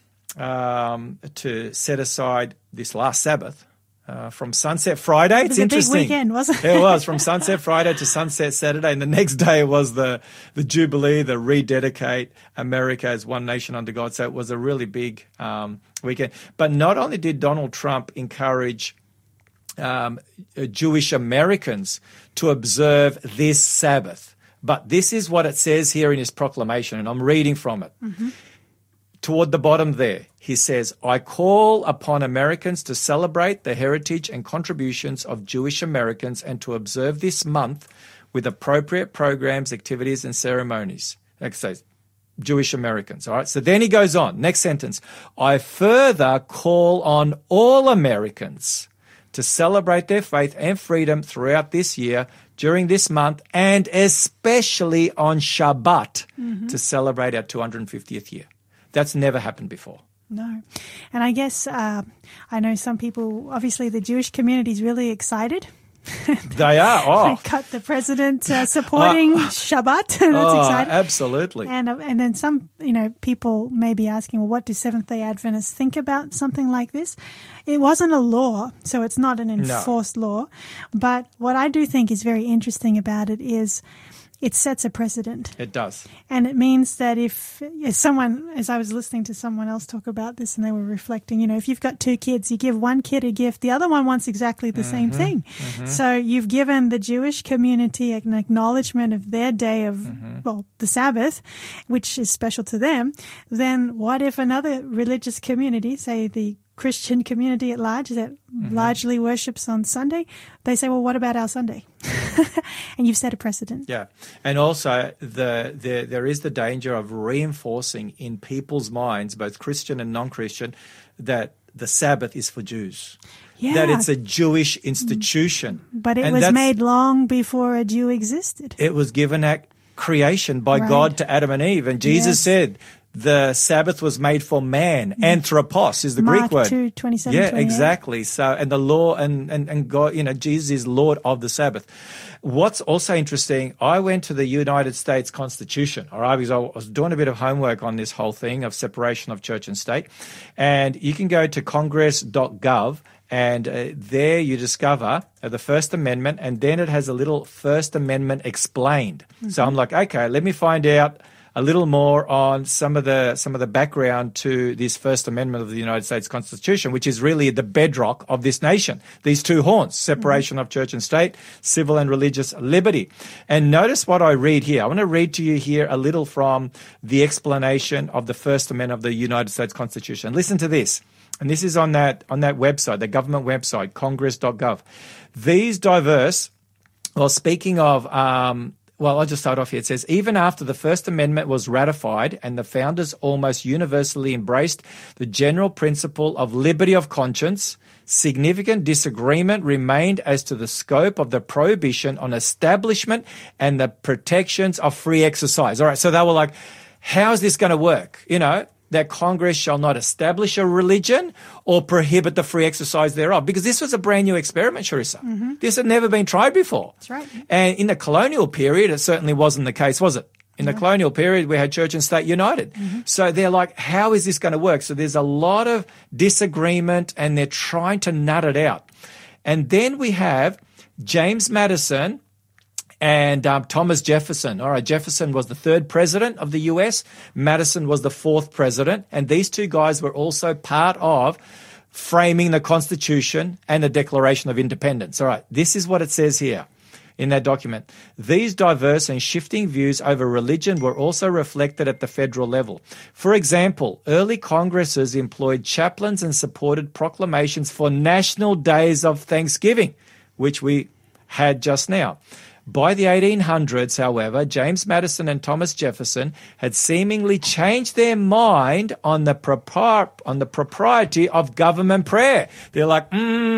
A: to set aside this last Sabbath. From Sunset Friday.
B: It was a big weekend, wasn't it?
A: It was, from Sunset Friday to Sunset Saturday. And the next day was the Jubilee, the rededicate America as one nation under God. So it was a really big weekend. But not only did Donald Trump encourage Jewish Americans to observe this Sabbath, but this is what it says here in his proclamation, and I'm reading from it. Toward the bottom there, he says, I call upon Americans to celebrate the heritage and contributions of Jewish Americans and to observe this month with appropriate programs, activities, and ceremonies. Like I say, Jewish Americans. All right. So then he goes on. Next sentence. I further call on all Americans to celebrate their faith and freedom throughout this year, during this month, and especially on Shabbat to celebrate our 250th year. That's never happened before.
B: No. And I guess I know some people, obviously the Jewish community is really excited.
A: They are. Oh.
B: They got the president supporting Shabbat. That's exciting.
A: Absolutely.
B: And then some, people may be asking, well, what do Seventh-day Adventists think about something like this? It wasn't a law, so it's not an enforced law. But what I do think is very interesting about it is it sets a precedent.
A: It does.
B: And it means that if someone, as I was listening to someone else talk about this and they were reflecting, if you've got two kids, you give one kid a gift, the other one wants exactly the same thing. So you've given the Jewish community an acknowledgement of their day of, the Sabbath, which is special to them. Then what if another religious community, say the Christian community at large that largely worships on Sunday, they say, well, what about our Sunday? And you've set a precedent.
A: Yeah. And also there is the danger of reinforcing in people's minds, both Christian and non-Christian, that the Sabbath is for Jews.
B: Yeah.
A: That it's a Jewish institution.
B: But it was made long before a Jew existed.
A: It was given at creation by God to Adam and Eve. And Jesus said, the Sabbath was made for man. Anthropos is the Greek word.
B: Mark 2:27.
A: Yeah, exactly. So, and the law and God, Jesus is Lord of the Sabbath. What's also interesting, I went to the United States Constitution, all right, because I was doing a bit of homework on this whole thing of separation of church and state. And you can go to congress.gov And there you discover the First Amendment, and then it has a little First Amendment explained. Mm-hmm. So I'm like, okay, let me find out a little more on some of the background to this First Amendment of the United States Constitution, which is really the bedrock of this nation. These two horns, separation of church and state, civil and religious liberty. And notice what I read here. I want to read to you here a little from the explanation of the First Amendment of the United States Constitution. Listen to this. And this is on that website, the government website, congress.gov. These diverse, well, speaking of, well, I'll just start off here. It says, even after the First Amendment was ratified and the founders almost universally embraced the general principle of liberty of conscience, significant disagreement remained as to the scope of the prohibition on establishment and the protections of free exercise. All right, so they were like, how is this going to work? You know, that Congress shall not establish a religion or prohibit the free exercise thereof. Because this was a brand new experiment, Charissa. Mm-hmm. This had never been tried before.
B: That's right.
A: And in the colonial period, it certainly wasn't the case, was it? In the colonial period, we had church and state united. Mm-hmm. So they're like, how is this going to work? So there's a lot of disagreement and they're trying to nut it out. And then we have James Madison and Thomas Jefferson. All right, Jefferson was the third president of the U.S. Madison was the fourth president. And these two guys were also part of framing the Constitution and the Declaration of Independence. All right, this is what it says here in that document. These diverse and shifting views over religion were also reflected at the federal level. For example, early Congresses employed chaplains and supported proclamations for national days of Thanksgiving, which we had just now. By the 1800s, however, James Madison and Thomas Jefferson had seemingly changed their mind on the propriety of government prayer. They're like,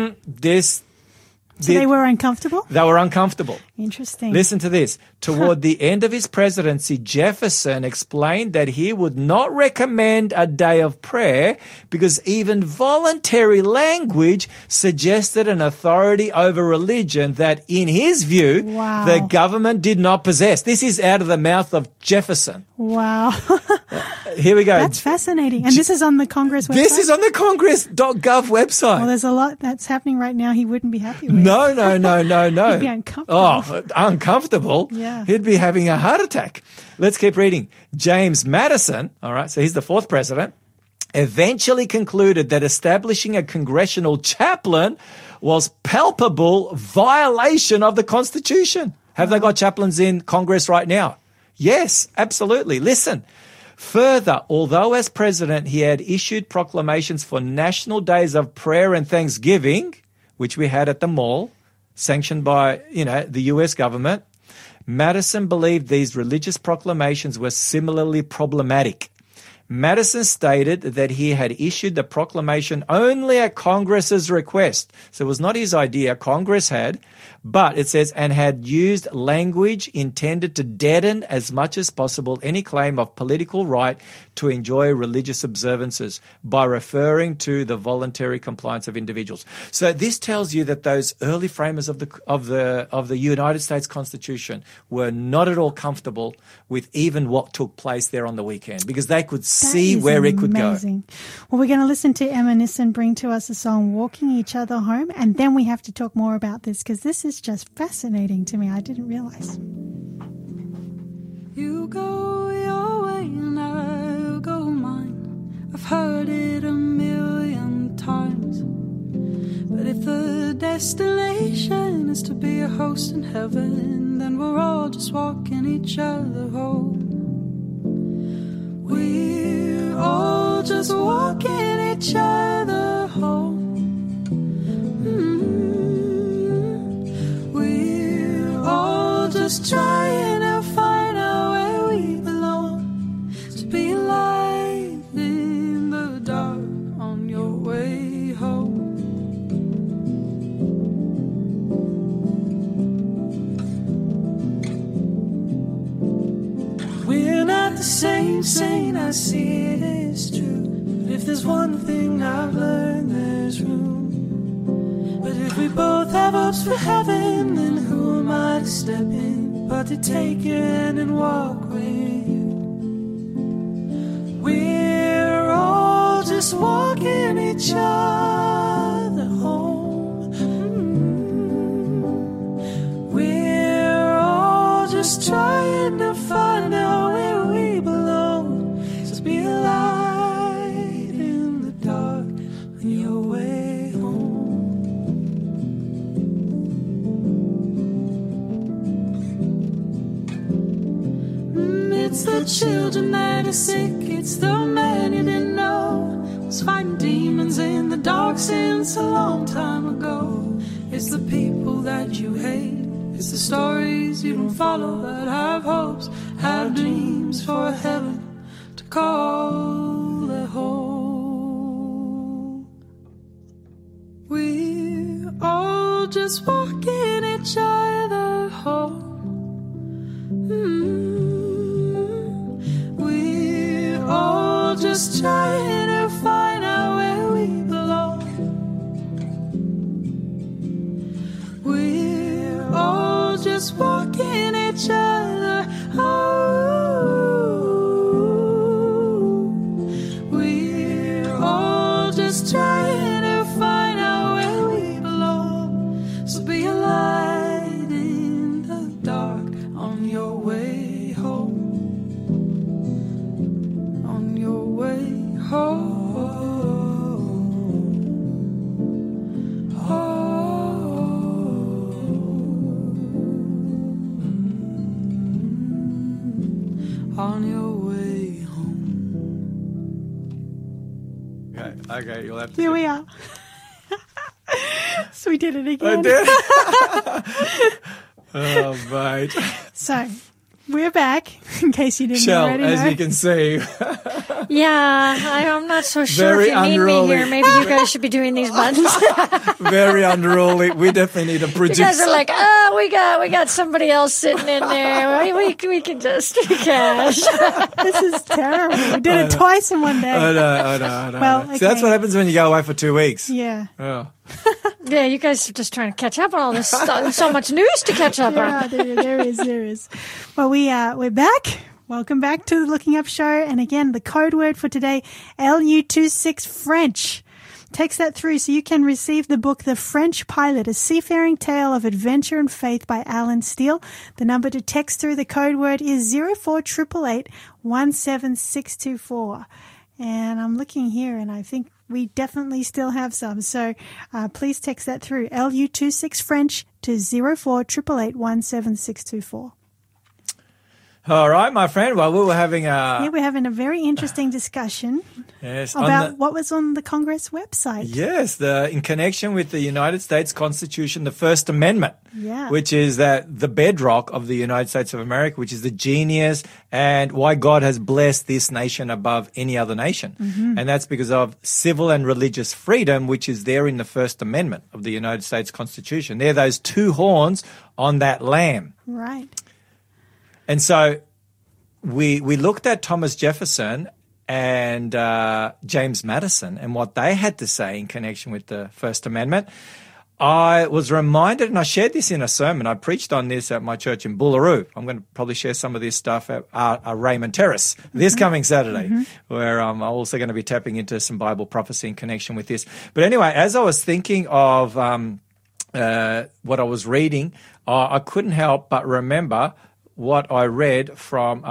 B: So they were uncomfortable?
A: They were uncomfortable.
B: Interesting.
A: Listen to this. Toward the end of his presidency, Jefferson explained that he would not recommend a day of prayer because even voluntary language suggested an authority over religion that, in his view, the government did not possess. This is out of the mouth of Jefferson.
B: Wow.
A: Here we go.
B: That's fascinating. And this is on the Congress website?
A: This is on the congress.gov website.
B: Well, there's a lot that's happening right now he wouldn't be happy with.
A: No.
B: He'd be uncomfortable.
A: Oh, uncomfortable?
B: Yeah.
A: He'd be having a heart attack. Let's keep reading. James Madison, all right, so he's the fourth president, eventually concluded that establishing a congressional chaplain was palpable violation of the Constitution. Have they got chaplains in Congress right now? Yes, absolutely. Listen. Further, although as president he had issued proclamations for national days of prayer and thanksgiving, which we had at the mall, sanctioned by, the U.S. government, Madison believed these religious proclamations were similarly problematic. Madison stated that he had issued the proclamation only at Congress's request. So it was not his idea, Congress had, but it says, and had used language intended to deaden as much as possible any claim of political right to enjoy religious observances by referring to the voluntary compliance of individuals. So this tells you that those early framers of the United States Constitution were not at all comfortable with even what took place there on the weekend because they could see where it could go.
B: Well, we're going to listen to Emma Nissen bring to us the song Walking Each Other Home, and then we have to talk more about this because this is just fascinating to me. I didn't realize.
C: You go your way and I'll go mine. I've heard it a million times. But if the destination is to be a host in heaven, then we're all just walking each other home. We're all just walking each other home. We're all just trying to find out where we belong. To be a light in the dark on your way home. We're not the same, saying I see it is true. But if there's one thing I've learned, there's room. But if we both have hopes for heaven, then who am I to step in but to take your hand and walk with you? We're all just walking each other home. just trying to find out where we belong. Just be a light in the dark on your way home. It's the children that are sick. It's the man you didn't know was fighting demons in the dark since a long time ago. It's the people that you hate. It's the stories you don't follow, but have hopes, have dreams for a heaven to call their home. We're all just walking each other home. We're all just trying to find out where we belong. We're all just walking each other home. We're all just trying to find out where we belong. So be a light in the dark on your way home. On your way home. On your way home.
A: Okay, you'll have to.
B: Here we are. So we did it again.
A: I did. Oh, mate.
B: So we're back, in case you didn't
A: Shell,
B: already
A: as
B: know.
A: you can see,
E: Yeah, I'm not so sure
A: Very
E: if you need me
A: unruly.
E: here. Maybe you guys should be doing these buttons.
A: very unruly. We definitely need a
E: You
A: producer.
E: guys are like, oh, we got somebody else sitting in there. We can just cash.
B: This is terrible. We did it twice in one day.
A: I know.
B: Well,
A: So that's
B: okay.
A: what happens when you go away for 2 weeks.
B: Yeah.
A: Oh.
E: Yeah, you guys are just trying to catch up on all this stuff. So much news to catch up
B: Yeah,
E: on.
B: there is. Well, we're back. Welcome back to the Looking Up Show. And again, the code word for today, LU26 French. Text that through so you can receive the book, The French Pilot, A Seafaring Tale of Adventure and Faith by Alan Steele. The number to text through the code word is 0488 17624. And I'm looking here and I think we definitely still have some. So please text that through, LU26 French to 0488 17624.
A: All right, my friend. Well, we were having
B: Yeah, we're having a very interesting discussion
A: yes,
B: about what was on the Congress website.
A: Yes, in connection with the United States Constitution, the First Amendment,
B: Yeah.
A: which is the bedrock of the United States of America, which is the genius and why God has blessed this nation above any other nation.
B: Mm-hmm.
A: And that's because of civil and religious freedom, which is there in the First Amendment of the United States Constitution. They're those two horns on that lamb.
B: Right.
A: And so we looked at Thomas Jefferson and James Madison and what they had to say in connection with the First Amendment. I was reminded, and I shared this in a sermon. I preached on this at my church in Boolaroo. I'm going to probably share some of this stuff at Raymond Terrace this coming Saturday, where I'm also going to be tapping into some Bible prophecy in connection with this. But anyway, as I was thinking of what I was reading, I couldn't help but remember what I read from,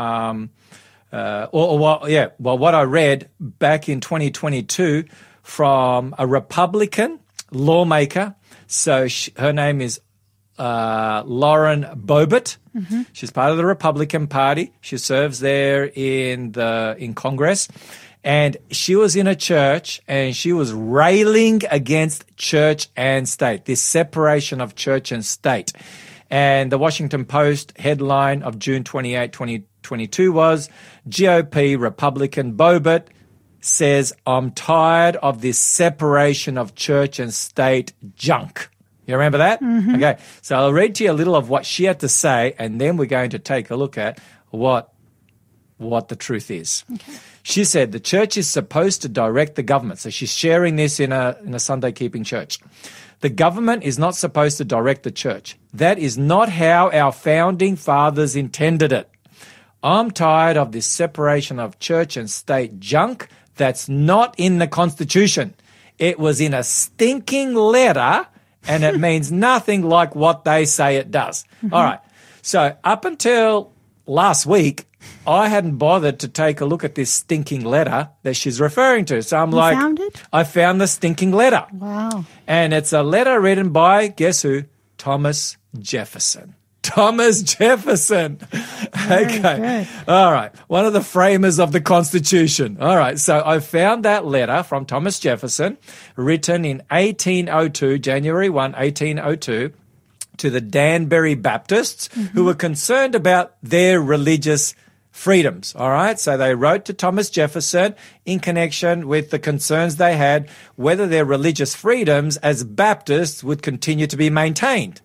A: what I read back in 2022 from a Republican lawmaker. So her name is Lauren Boebert. Mm-hmm. She's part of the Republican Party. She serves there in Congress. And she was in a church and she was railing against church and state, this separation of church and state. And the Washington Post headline of June 28, 2022 was, GOP Republican Boebert says, I'm tired of this separation of church and state junk. You remember that? Mm-hmm. Okay. So I'll read to you a little of what she had to say, and then we're going to take a look at what the truth is. Okay. She said the church is supposed to direct the government. So she's sharing this in a Sunday keeping church. The government is not supposed to direct the church. That is not how our founding fathers intended it. I'm tired of this separation of church and state junk that's not in the Constitution. It was in a stinking letter, and it means nothing like what they say it does. Mm-hmm. All right. So up until last week, I hadn't bothered to take a look at this stinking letter that she's referring to. So I'm like,
B: found it?
A: I found the stinking letter.
B: Wow.
A: And it's a letter written by, guess who? Thomas Jefferson. Thomas Jefferson. Okay.
B: Good.
A: All right. One of the framers of the Constitution. All right. So I found that letter from Thomas Jefferson written in 1802, January 1, 1802, to the Danbury Baptists who were concerned about their religious freedoms. All right. So they wrote to Thomas Jefferson in connection with the concerns they had whether their religious freedoms as Baptists would continue to be maintained.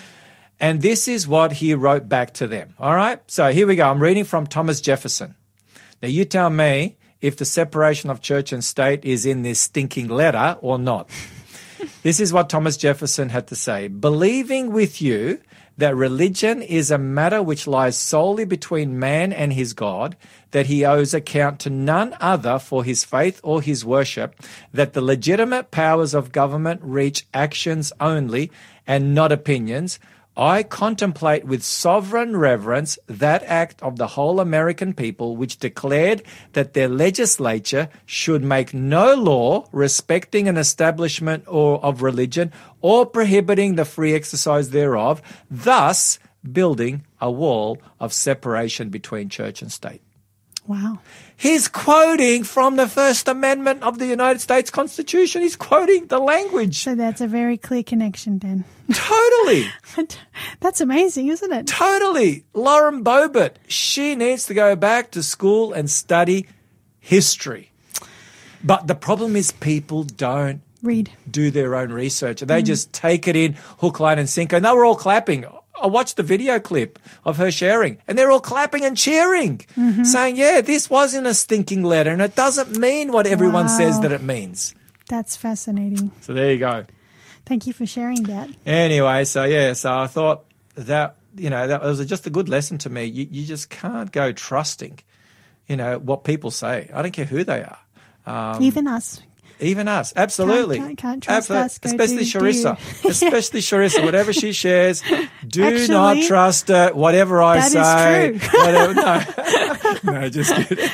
A: And this is what he wrote back to them. All right. So here we go. I'm reading from Thomas Jefferson. Now you tell me if the separation of church and state is in this stinking letter or not. This is what Thomas Jefferson had to say. Believing with you that religion is a matter which lies solely between man and his God, that he owes account to none other for his faith or his worship, that the legitimate powers of government reach actions only and not opinions, I contemplate with sovereign reverence that act of the whole American people which declared that their legislature should make no law respecting an establishment or of religion or prohibiting the free exercise thereof, thus building a wall of separation between church and state.
B: Wow.
A: He's quoting from the First Amendment of the United States Constitution. He's quoting the language.
B: So that's a very clear connection, Dan.
A: Totally.
B: That's amazing, isn't it?
A: Totally. Lauren Boebert, she needs to go back to school and study history. But the problem is people don't do their own research. They just take it in hook, line and sinker. And they were all clapping. I watched the video clip of her sharing, and they're all clapping and cheering, saying, yeah, this wasn't a stinking letter, and it doesn't mean what everyone says that it means.
B: That's fascinating.
A: So there you go.
B: Thank you for sharing that.
A: Anyway, so I thought that, that was just a good lesson to me. You just can't go trusting, what people say. I don't care who they are.
B: Even us.
A: Even us, absolutely.
B: Can't trust us.
A: Especially Sharissa. Especially Sharissa. Whatever she shares, do not trust her. Whatever I say.
B: That is true.
A: Whatever, no, just kidding.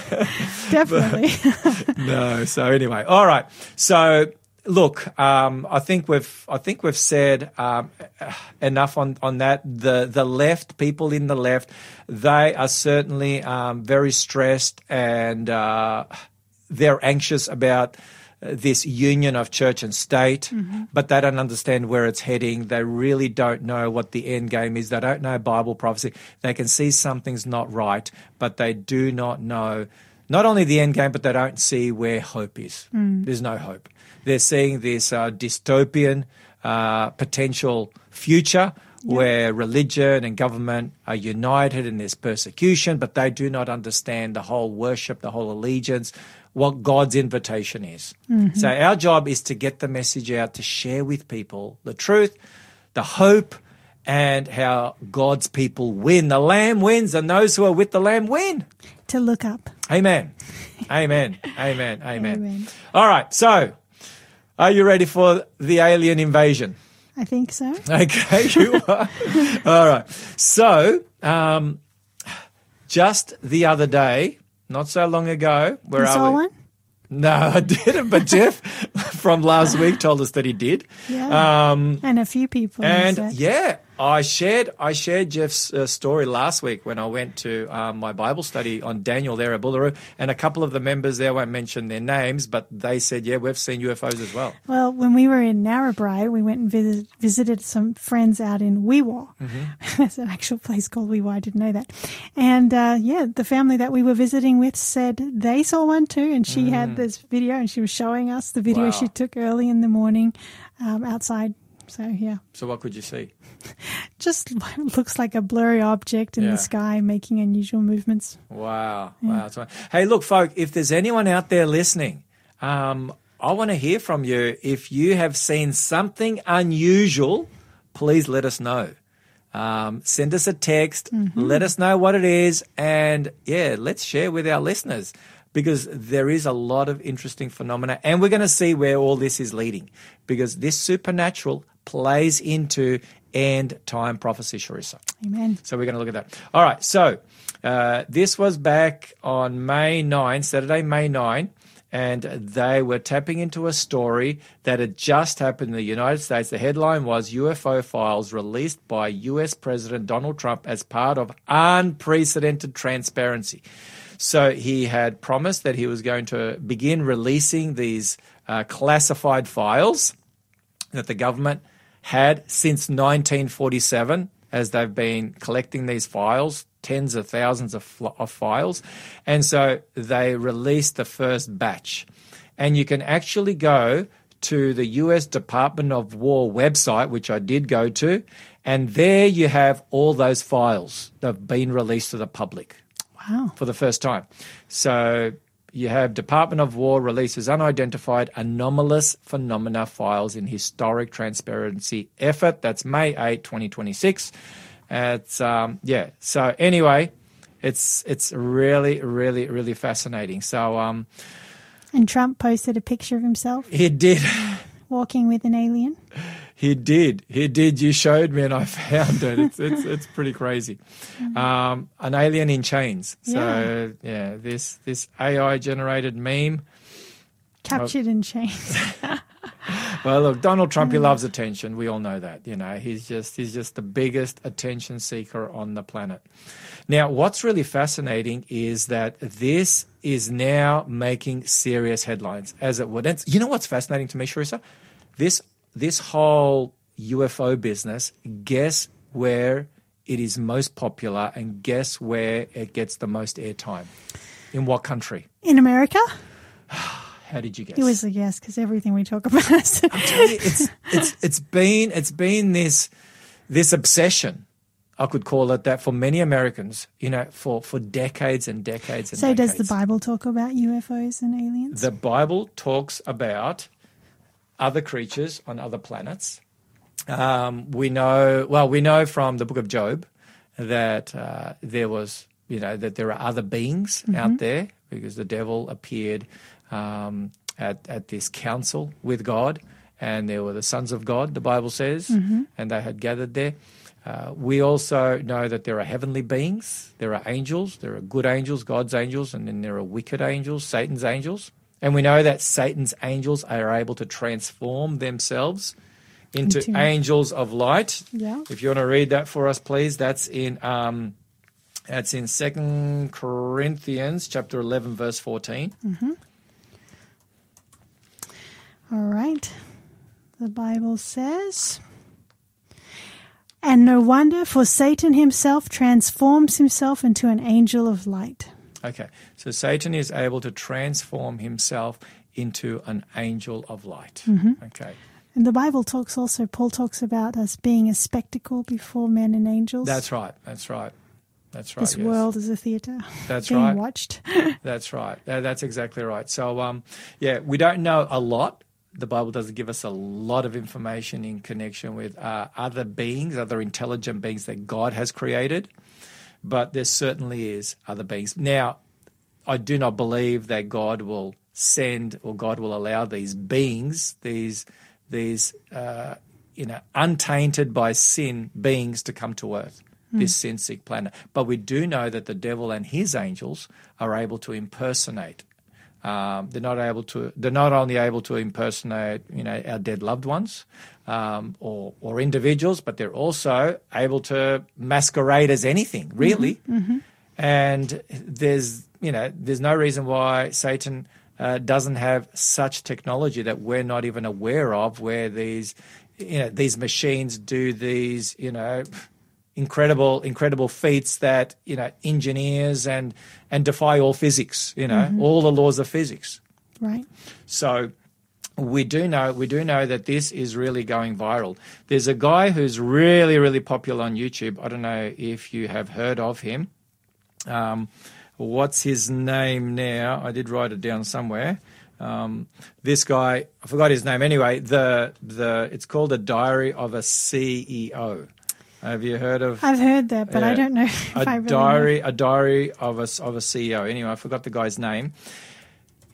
B: Definitely.
A: No. So anyway, all right. So look, I think we've said enough on that. The left, people in the left, they are certainly very stressed and they're anxious about this union of church and state, but they don't understand where it's heading. They really don't know what the end game is. They don't know Bible prophecy. They can see something's not right, but they do not know not only the end game, but they don't see where hope is. There's no hope. They're seeing this dystopian potential future where religion and government are united and there's persecution, but they do not understand the whole worship, the whole allegiance, what God's invitation is. So our job is to get the message out, to share with people the truth, the hope, and how God's people win. The Lamb wins, and those who are with the Lamb win.
B: To look up.
A: Amen. Amen. Amen. Amen. All right, so are you ready for the alien invasion?
B: I think so.
A: Okay, you are. All right. So just the other day, not so long ago,
B: You saw one?
A: No, I didn't, but Jeff from last week told us that he did.
B: Yeah. And a few people.
A: And yeah, I shared Jeff's story last week when I went to my Bible study on Daniel there at Bullaroo, and a couple of the members there, I won't mention their names, but they said, yeah, we've seen UFOs as well.
B: Well, when we were in Narrabri, we went and visited some friends out in Weewa. There's an actual place called Weewa. I didn't know that. And the family that we were visiting with said they saw one too, and she had this video, and she was showing us the video she took early in the morning outside. So, yeah.
A: So what could you see?
B: Just looks like a blurry object in the sky making unusual movements.
A: Wow. Yeah. Wow. Hey, look, folk, if there's anyone out there listening, I want to hear from you. If you have seen something unusual, please let us know. Send us a text. Let us know what it is. And, let's share with our listeners, because there is a lot of interesting phenomena, and we're going to see where all this is leading, because this supernatural plays into end time prophecy, Charissa.
B: Amen.
A: So we're going to look at that. All right. So this was back on May 9, Saturday, May 9. And they were tapping into a story that had just happened in the United States. The headline was UFO files released by US President Donald Trump as part of unprecedented transparency. So he had promised that he was going to begin releasing these classified files that the government had since 1947, as they've been collecting these files, tens of thousands of files. And so they released the first batch. And you can actually go to the US Department of War website, which I did go to, and there you have all those files that have been released to the public.
B: Wow.
A: For the first time. So you have Department of War releases unidentified anomalous phenomena files in historic transparency effort. That's May 8, 2026. It's So anyway, it's really, really, really fascinating. So
B: and Trump posted a picture of himself
A: he did.
B: walking with an alien.
A: He did. You showed me, and I found it. It's pretty crazy. An alien in chains. So this AI generated meme.
B: Captured in chains.
A: Well, look, Donald Trump, he loves attention. We all know that. You know, he's just the biggest attention seeker on the planet. Now, what's really fascinating is that this is now making serious headlines, as it would. And you know what's fascinating to me, Charissa? This whole UFO business, guess where it is most popular and guess where it gets the most airtime? In what country?
B: In America?
A: How did you guess?
B: It was a guess because everything we talk about is...
A: I'm telling you, it's been this obsession, I could call it that, for many Americans, you know, for decades and decades and
B: So
A: decades.
B: does the Bible talk about UFOs and aliens?
A: The Bible talks about other creatures on other planets. We know from the book of Job that there are other beings out there, because the devil appeared at this council with God, and there were the sons of God, the Bible says, and they had gathered there. We also know that there are heavenly beings, there are angels, there are good angels, God's angels, and then there are wicked angels, Satan's angels. And we know that Satan's angels are able to transform themselves into angels of light.
B: Yeah.
A: If you want to read that for us, please, that's in 2 Corinthians chapter 11, verse 14.
B: All right. The Bible says, and no wonder, for Satan himself transforms himself into an angel of light.
A: Okay, so Satan is able to transform himself into an angel of light. Okay.
B: And the Bible Paul talks about us being a spectacle before men and angels.
A: That's right.
B: This world is a theatre.
A: That's
B: being
A: right.
B: watched.
A: That's right. That's exactly right. So, we don't know a lot. The Bible doesn't give us a lot of information in connection with other beings, other intelligent beings that God has created. But there certainly is other beings. Now, I do not believe that God will send or God will allow these beings, these untainted by sin beings to come to earth, this sin-sick planet. But we do know that the devil and his angels are able to impersonate. They're not only able to impersonate, our dead loved ones or individuals, but they're also able to masquerade as anything, really. And there's no reason why Satan doesn't have such technology that we're not even aware of, where these machines do these, incredible feats that, engineers and defy all physics, all the laws of physics.
B: Right.
A: So we do know that this is really going viral. There's a guy who's really, really popular on YouTube. I don't know if you have heard of him. What's his name now? I did write it down somewhere. This guy, I forgot his name. Anyway, it's called A Diary of a CEO. Have you heard of?
B: I've heard that, but I don't know if I really know.
A: A diary of a CEO. Anyway, I forgot the guy's name.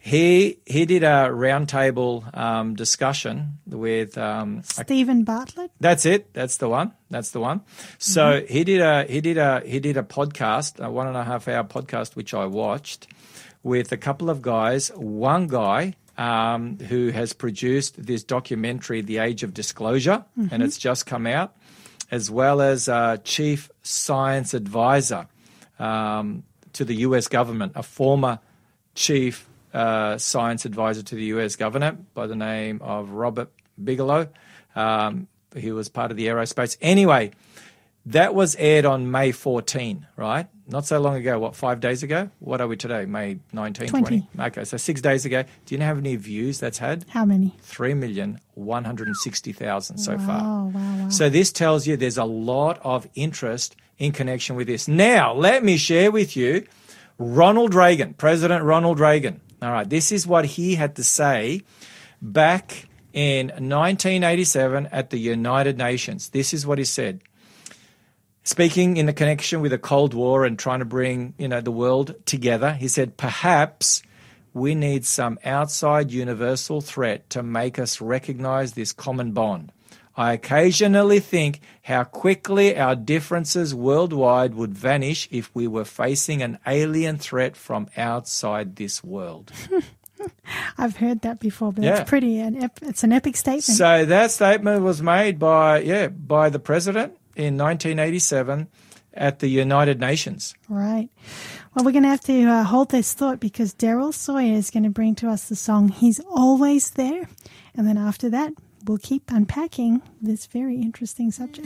A: He did a roundtable discussion with
B: Stephen Bartlett.
A: That's it. That's the one. So he did a podcast, a 1.5 hour podcast, which I watched with a couple of guys. One guy who has produced this documentary, The Age of Disclosure, and it's just come out, as well as chief science advisor to the U.S. government, a former chief science advisor to the U.S. government by the name of Robert Bigelow. He was part of the aerospace. Anyway, that was aired on May 14, right? Not so long ago. What, 5 days ago? What are we today? May 19, 20? Okay, so 6 days ago. Do you know how many views that's had?
B: How many?
A: 3,160,000 so far.
B: Wow.
A: So this tells you there's a lot of interest in connection with this. Now, let me share with you Ronald Reagan, President Ronald Reagan. All right, this is what he had to say back in 1987 at the United Nations. This is what he said. Speaking in the connection with the Cold War and trying to bring, the world together, he said, perhaps we need some outside universal threat to make us recognize this common bond. I occasionally think how quickly our differences worldwide would vanish if we were facing an alien threat from outside this world.
B: I've heard that before, but it's it's an epic statement.
A: So that statement was made by the president in 1987 at the United Nations.
B: Right. Well, we're going to have to hold this thought because Daryl Sawyer is going to bring to us the song He's Always There. And then after that, we'll keep unpacking this very interesting subject.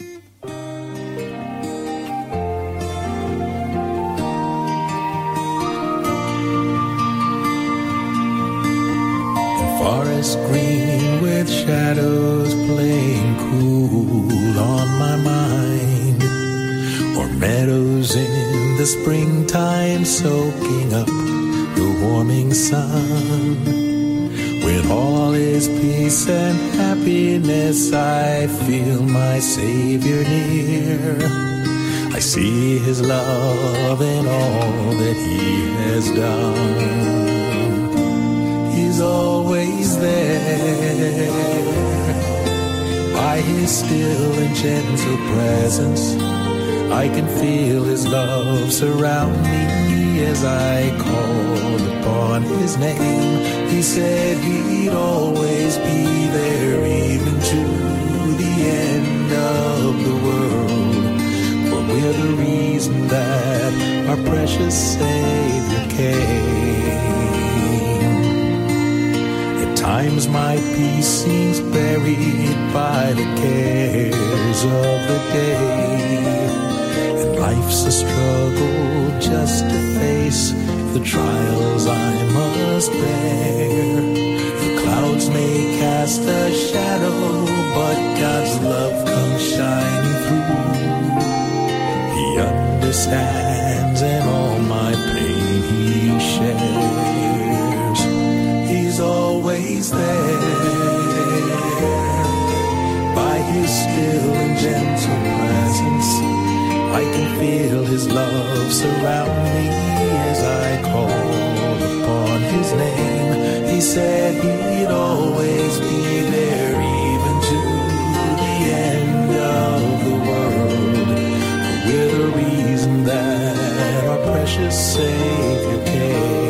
C: Forest green with shadows playing cool on my mind, or meadows in the springtime soaking up the warming sun. With all his peace and happiness, I feel my Savior near. I see his love in all that he has done. He's always there. By his still and gentle presence, I can feel his love surround me as I call upon his name. He said he'd always be there, even to the end of the world. For we're the reason that our precious Savior came. Times my peace seems buried by the cares of the day, and life's a struggle just to face the trials I must bear. The clouds may cast a shadow, but God's love comes shining through. He understands and all my pain he shares. He's always there. By his still and gentle presence, I can feel his love surround me as I call upon his name. He said he'd always be there, even to the end of the world. For we're the reason that our precious Savior came.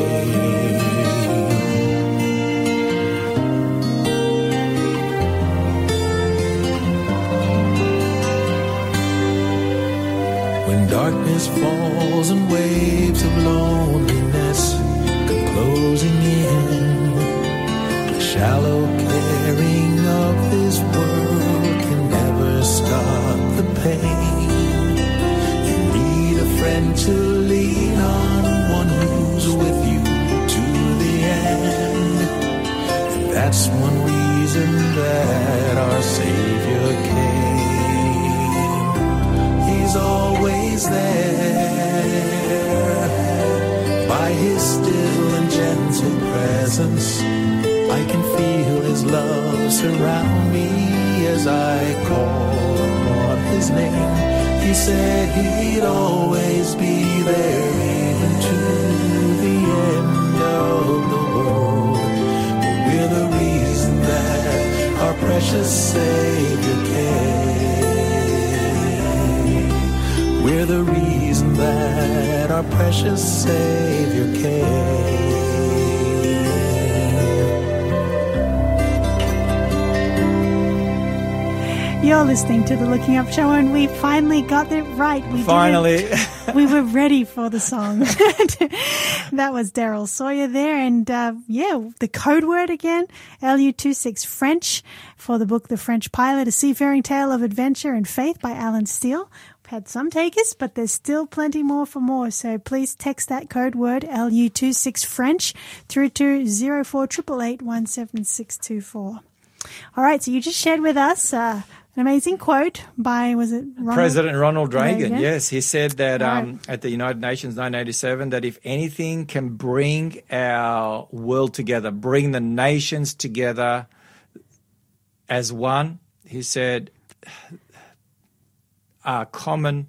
C: Darkness falls and waves of loneliness come closing in. The shallow caring of this world can never stop the pain. You need a friend to lean on, one who's with you to the end. And that's one reason that our Savior came. He's always there. By his still and gentle presence, I can feel his love surround me as I call upon his name. He said he'd always be there, even to the end of the world. precious Savior came. We're the reason that our precious Savior came.
B: You're listening to the Looking Up Show, and we finally got it right. We were ready for the song. That was Daryl Sawyer there. And the code word again, LU26 French, for the book The French Pilot, A Seafaring Tale of Adventure and Faith by Alan Steele. We've had some takers, but there's still plenty more for more. So please text that code word, LU26 French, through to 0488 17624. All right, so you just shared with us an amazing quote by, was it
A: President Ronald Reagan? Yes, he said that at the United Nations 1987 that if anything can bring our world together, bring the nations together as one, he said a common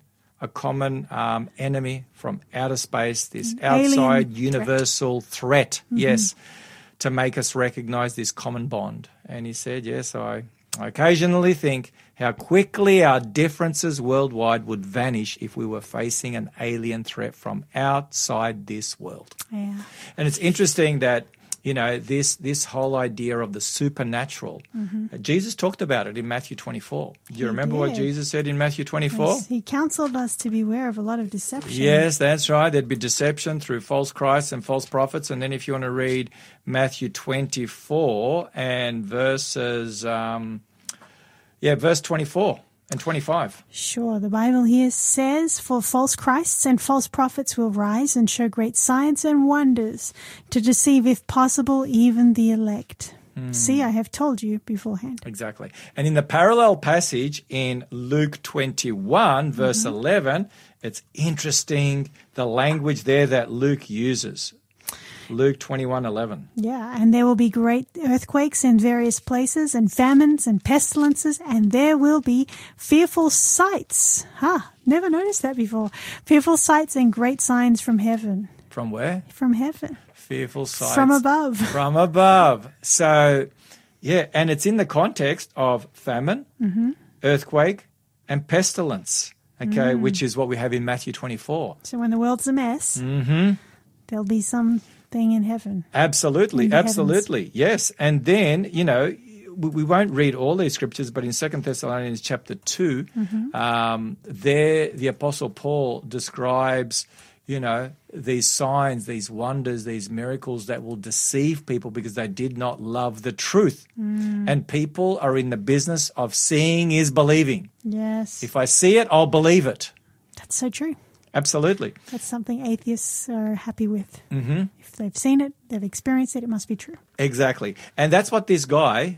A: enemy from outer space, this outside universal threat, yes, to make us recognize this common bond. And he said, yes, I occasionally think how quickly our differences worldwide would vanish if we were facing an alien threat from outside this world.
B: Yeah.
A: And it's interesting that, you know, this whole idea of the supernatural, Jesus talked about it in Matthew 24. Do you remember what Jesus said in Matthew 24?
B: Yes, he counseled us to beware of a lot of deception.
A: Yes, that's right. There'd be deception through false Christs and false prophets. And then if you want to read Matthew 24 and verses, verse 24 and 25.
B: Sure. The Bible here says, for false Christs and false prophets will rise and show great signs and wonders to deceive, if possible, even the elect. See, I have told you beforehand.
A: Exactly. And in the parallel passage in Luke 21, verse 11, it's interesting the language there that Luke uses. Luke 21:11.
B: Yeah, and there will be great earthquakes in various places, and famines and pestilences, and there will be fearful sights. Never noticed that before. Fearful sights and great signs from heaven.
A: From where?
B: From heaven.
A: Fearful sights.
B: From above.
A: From above. So, yeah, and it's in the context of famine, earthquake, and pestilence, okay, which is what we have in Matthew 24.
B: So when the world's a mess, there'll be something in heaven.
A: Absolutely, absolutely, yes. And then, you know, we won't read all these scriptures, but in 2 Thessalonians chapter 2, there the Apostle Paul describes, you know, these signs, these wonders, these miracles that will deceive people because they did not love the truth. And people are in the business of seeing is believing.
B: Yes.
A: If I see it, I'll believe it.
B: That's so true.
A: Absolutely.
B: That's something atheists are happy with. If they've seen it, they've experienced it, it must be true.
A: Exactly. And that's what this guy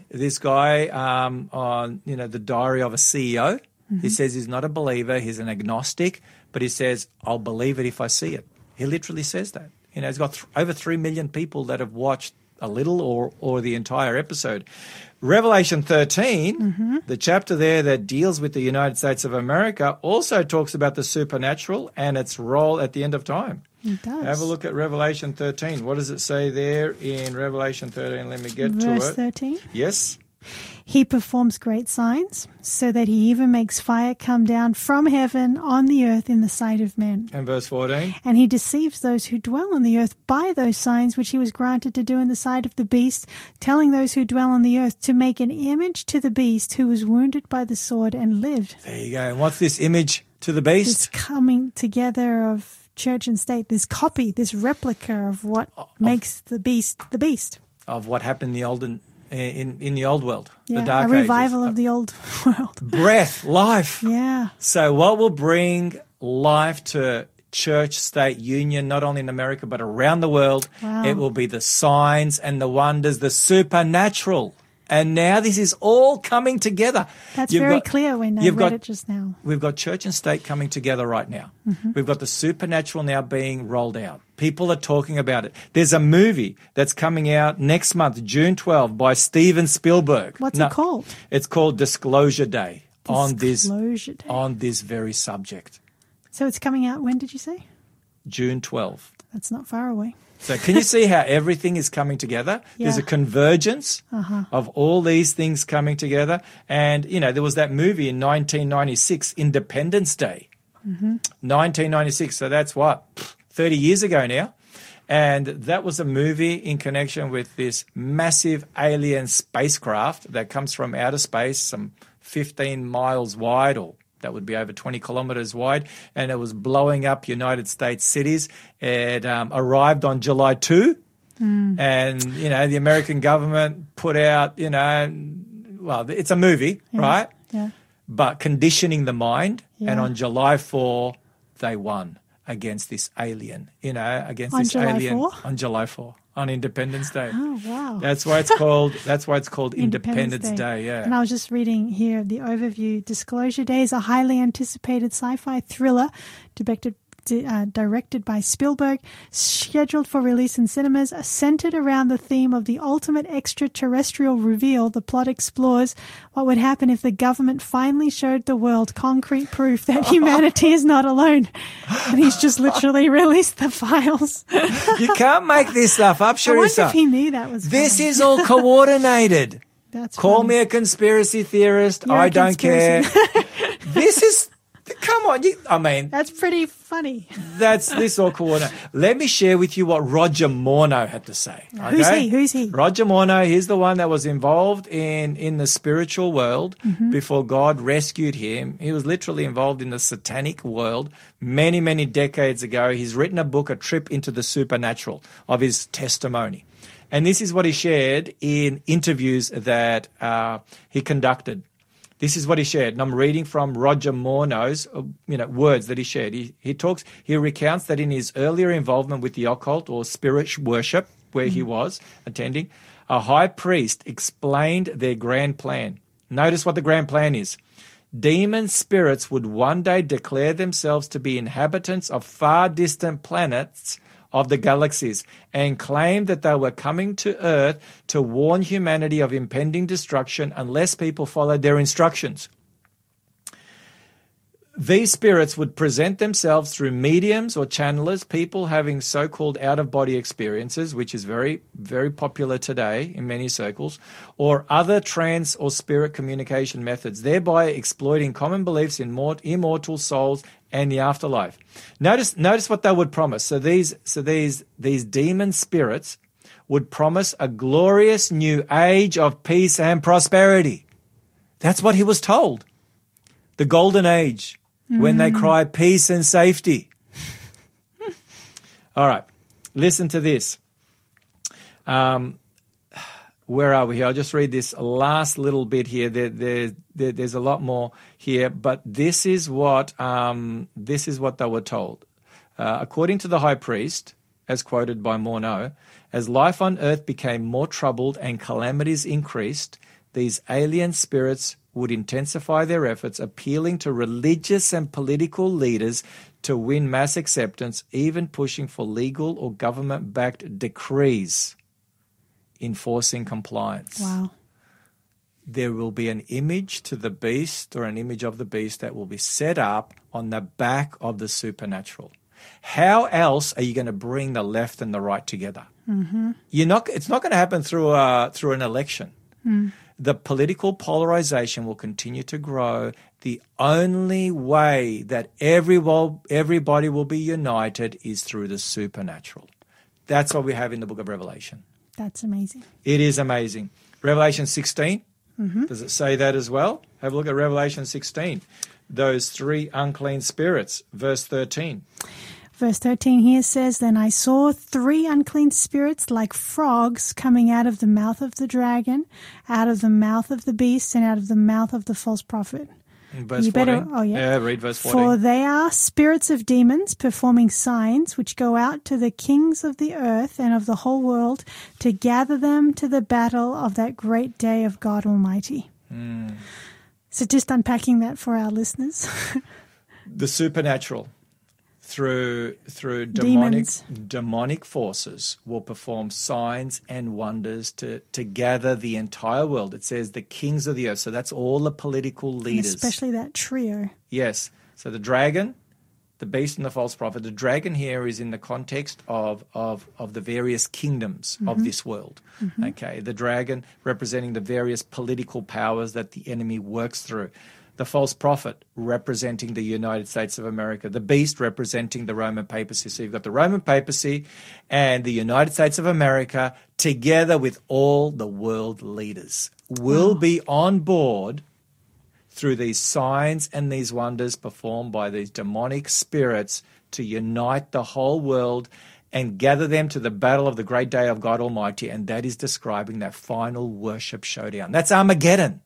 A: on, you know, the Diary of a CEO, he says he's not a believer, he's an agnostic, but he says, I'll believe it if I see it. He literally says that. You know, he's got over 3 million people that have watched a little or the entire episode. Revelation 13, the chapter there that deals with the United States of America, also talks about the supernatural and its role at the end of time.
B: It does.
A: Have a look at Revelation 13. What does it say there in Revelation 13? Let me get to it.
B: Verse 13.
A: Yes.
B: He performs great signs, so that he even makes fire come down from heaven on the earth in the sight of men.
A: And verse 14.
B: And he deceives those who dwell on the earth by those signs which he was granted to do in the sight of the beast, telling those who dwell on the earth to make an image to the beast who was wounded by the sword and lived.
A: There you go. And what's this image to the beast?
B: This coming together of church and state, this copy, this replica of what makes the beast the beast.
A: Of what happened in the olden in the old world,
B: Yeah,
A: the dark
B: a revival
A: ages.
B: of the old world.
A: Breath, life.
B: Yeah.
A: So what will bring life to church-state union, not only in America but around the world?
B: Wow.
A: It will be the signs and the wonders, the supernatural. And now this is all coming together.
B: That's very clear when I read it just now.
A: We've got church and state coming together right now. We've got the supernatural now being rolled out. People are talking about it. There's a movie that's coming out next month, June 12, by Steven Spielberg.
B: What's it called?
A: It's called Disclosure Day.
B: Disclosure Day.
A: On this very subject.
B: So it's coming out when, did you say?
A: June 12.
B: That's not far away.
A: So can you see how everything is coming together?
B: Yeah.
A: There's a convergence of all these things coming together. And, you know, there was that movie in 1996, Independence Day. 1996. So that's what, 30 years ago now. And that was a movie in connection with this massive alien spacecraft that comes from outer space, some 15 miles wide, or that would be over 20 kilometers wide, and it was blowing up United States cities. It arrived on July 2, and, you know, the American government put out, you know, well, it's a movie, right?
B: Yeah.
A: But conditioning the mind,
B: Yeah.
A: and on July 4, they won against this alien, you know, against
B: On
A: this
B: July
A: alien
B: 4?
A: on July 4, on Independence Day.
B: Oh, wow.
A: That's why it's called Independence Day. Yeah.
B: And I was just reading here the overview. Disclosure Day is a highly anticipated sci-fi thriller directed by Spielberg, scheduled for release in cinemas, centered around the theme of the ultimate extraterrestrial reveal. The plot explores what would happen if the government finally showed the world concrete proof that humanity is not alone. And he's just literally released the files.
A: You can't make this stuff up,
B: I wonder
A: Sharissa.
B: if he knew that was
A: This
B: coming.
A: is all coordinated.
B: That's
A: Call
B: funny.
A: me a conspiracy theorist.
B: You're a
A: I don't care.
B: conspiracy.
A: This is, come on. I mean,
B: That's pretty funny.
A: this all coordinated. Let me share with you what Roger Morneau had to say. Okay?
B: Who's he?
A: Roger Morneau, he's the one that was involved in the spiritual world before God rescued him. He was literally involved in the satanic world many, many decades ago. He's written a book, A Trip into the Supernatural, of his testimony. And this is what he shared in interviews that he conducted. This is what he shared, and I'm reading from Roger Morneau's, words that he shared. He recounts that in his earlier involvement with the occult or spirit worship, where he was attending, a high priest explained their grand plan. Notice what the grand plan is. Demon spirits would one day declare themselves to be inhabitants of far distant planets of the galaxies and claim that they were coming to Earth to warn humanity of impending destruction unless people followed their instructions. These spirits would present themselves through mediums or channelers, people having so-called out-of-body experiences, which is very, very popular today in many circles, or other trance or spirit communication methods, thereby exploiting common beliefs in immortal souls and the afterlife. Notice what they would promise. So these demon spirits would promise a glorious new age of peace and prosperity. That's what he was told. The golden age, when they cry peace and safety. All right, listen to this. Where are we here? I'll just read this last little bit here. There's a lot more here, but this is what they were told. According to the high priest, as quoted by Morneau, as life on earth became more troubled and calamities increased, these alien spirits would intensify their efforts, appealing to religious and political leaders to win mass acceptance, even pushing for legal or government-backed decrees enforcing compliance.
B: Wow.
A: There will be an image to the beast or an image of the beast that will be set up on the back of the supernatural. How else are you going to bring the left and the right together? Mm-hmm. It's not going to happen through an election. Mm. The political polarization will continue to grow. The only way that everybody will be united is through the supernatural. That's what we have in the book of Revelation.
B: That's amazing.
A: It is amazing. Revelation 16, does it say that as well? Have a look at Revelation 16. Those three unclean spirits, verse 13.
B: Verse 13 here says, Then I saw three unclean spirits like frogs coming out of the mouth of the dragon, out of the mouth of the beast, and out of the mouth of the false prophet.
A: Verse 14. Yeah, read verse 14.
B: For they are spirits of demons performing signs which go out to the kings of the earth and of the whole world to gather them to the battle of that great day of God Almighty. So just unpacking that for our listeners.
A: The supernatural through demonic forces will perform signs and wonders to gather the entire world. It says the kings of the earth. So that's all the political leaders.
B: And especially that trio.
A: Yes. So the dragon, the beast and the false prophet. The dragon here is in the context of the various kingdoms of this world. Okay, the dragon representing the various political powers that the enemy works through. The false prophet representing the United States of America. The beast representing the Roman papacy. So you've got the Roman papacy and the United States of America together with all the world leaders will be on board through these signs and these wonders performed by these demonic spirits to unite the whole world and gather them to the battle of the great day of God Almighty. And that is describing that final worship showdown. That's Armageddon.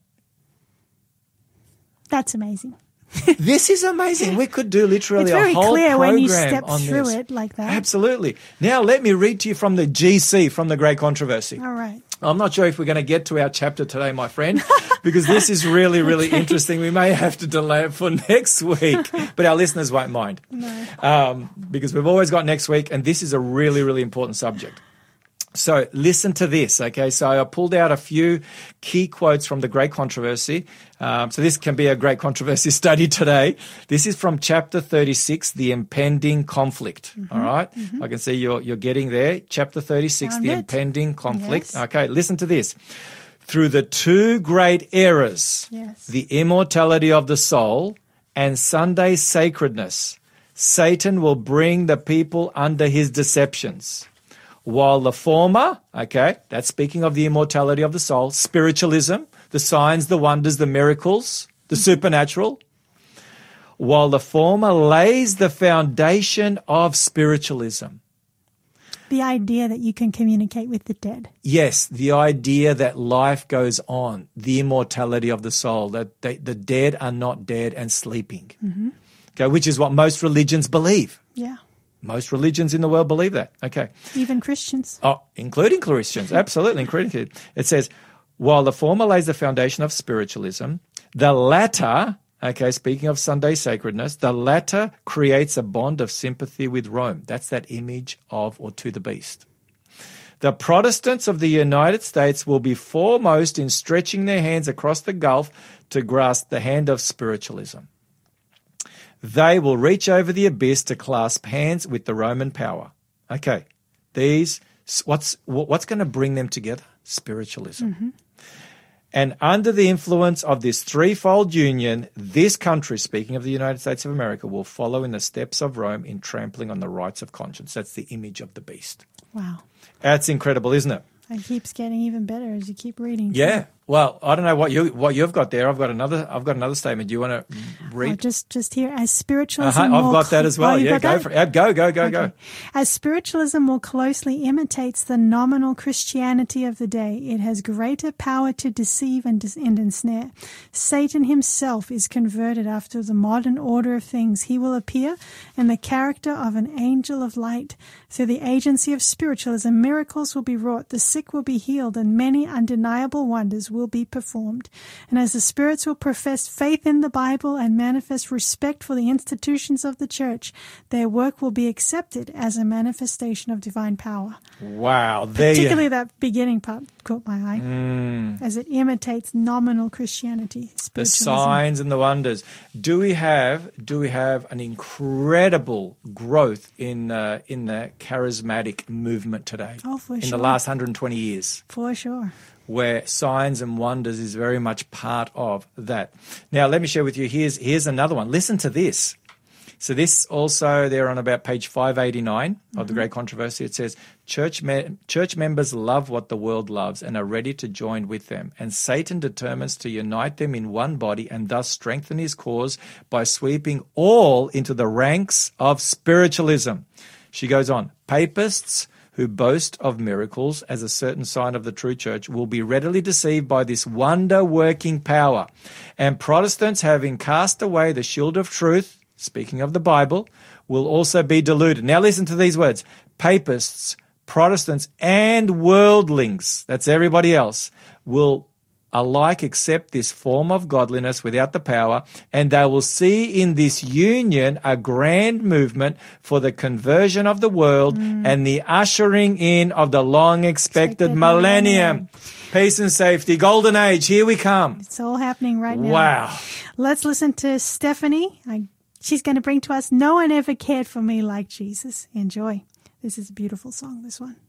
B: That's amazing.
A: This is amazing. We could do literally
B: It's very
A: a whole
B: clear
A: program
B: when you step
A: on
B: through
A: this.
B: it like that.
A: Absolutely. Now let me read to you from the GC, from the Great Controversy.
B: All right.
A: I'm not sure if we're going to get to our chapter today, my friend, because this is really, really interesting. We may have to delay it for next week, but our listeners won't mind.
B: No.
A: Because we've always got next week, and this is a really, really important subject. So listen to this, okay? So I pulled out a few key quotes from the Great Controversy. So this can be a Great Controversy study today. This is from chapter 36, The Impending Conflict, all right? I can see you're getting there. Chapter 36,
B: Found
A: The
B: it.
A: Impending Conflict.
B: Yes.
A: Okay, listen to this. Through the two great errors,
B: Yes.
A: the immortality of the soul and Sunday sacredness, Satan will bring the people under his deceptions. While the former, okay, that's speaking of the immortality of the soul, spiritualism, the signs, the wonders, the miracles, the supernatural, while the former lays the foundation of spiritualism.
B: The idea that you can communicate with the dead.
A: Yes, the idea that life goes on, the immortality of the soul, that the dead are not dead and sleeping, okay, which is what most religions believe.
B: Yeah.
A: Most religions in the world believe that. Okay.
B: Even Christians.
A: Oh, including Christians. Absolutely, including. It says, while the former lays the foundation of spiritualism, the latter, okay, speaking of Sunday sacredness, the latter creates a bond of sympathy with Rome. That's that image of or to the beast. The Protestants of the United States will be foremost in stretching their hands across the gulf to grasp the hand of spiritualism. They will reach over the abyss to clasp hands with the Roman power. Okay, what's going to bring them together? Spiritualism. And under the influence of this threefold union, this country, speaking of the United States of America, will follow in the steps of Rome in trampling on the rights of conscience. That's the image of the beast.
B: Wow.
A: That's incredible, isn't it?
B: It keeps getting even better as you keep reading.
A: Yeah. Well, I don't know what you've got there. I've got another statement. Do you want to read?
B: Just here, as spiritualism.
A: I've got that as well.
B: Oh,
A: Yeah, go
B: that?
A: for it. Go.
B: As spiritualism more closely imitates the nominal Christianity of the day, it has greater power to deceive and ensnare. Satan himself is converted after the modern order of things. He will appear in the character of an angel of light. Through the agency of spiritualism, miracles will be wrought, the sick will be healed, and many undeniable wonders will be performed. And as the spirits will profess faith in the Bible and manifest respect for the institutions of the church, their work will be accepted as a manifestation of divine power.
A: Wow.
B: Particularly that beginning part caught my eye, as it imitates nominal Christianity,
A: The
B: spiritualism.
A: signs and the wonders. Do we have an incredible growth in the charismatic movement today?
B: Oh, for
A: in
B: sure.
A: the last 120 years,
B: For sure.
A: where signs and wonders is very much part of that. Now, let me share with you. Here's another one. Listen to this. So this also, they're on about page 589 of the Great Controversy. It says, church members love what the world loves and are ready to join with them. And Satan determines to unite them in one body and thus strengthen his cause by sweeping all into the ranks of spiritualism. She goes on, papists who boast of miracles as a certain sign of the true church will be readily deceived by this wonder-working power. And Protestants, having cast away the shield of truth, speaking of the Bible, will also be deluded. Now listen to these words. Papists, Protestants, and worldlings, that's everybody else, will alike accept this form of godliness without the power, and they will see in this union a grand movement for the conversion of the world and the ushering in of the long-expected millennium. Peace and safety, golden age, here we come.
B: It's all happening right now.
A: Wow.
B: Let's listen to Stephanie. I she's going to bring to us. No one ever cared for me like Jesus. Enjoy. This is a beautiful song, this one.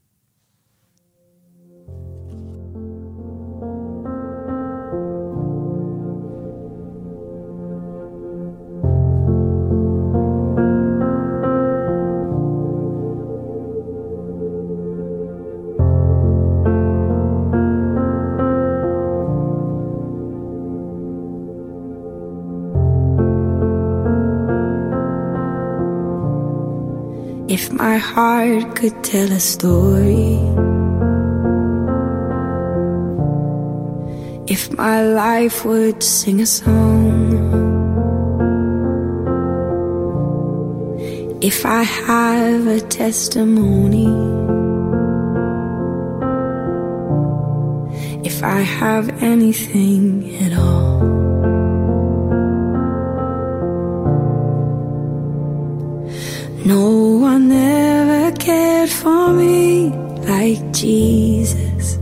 D: If my heart could tell a story, if my life would sing a song, if I have a testimony, if I have anything at all, no one ever cared for me like Jesus.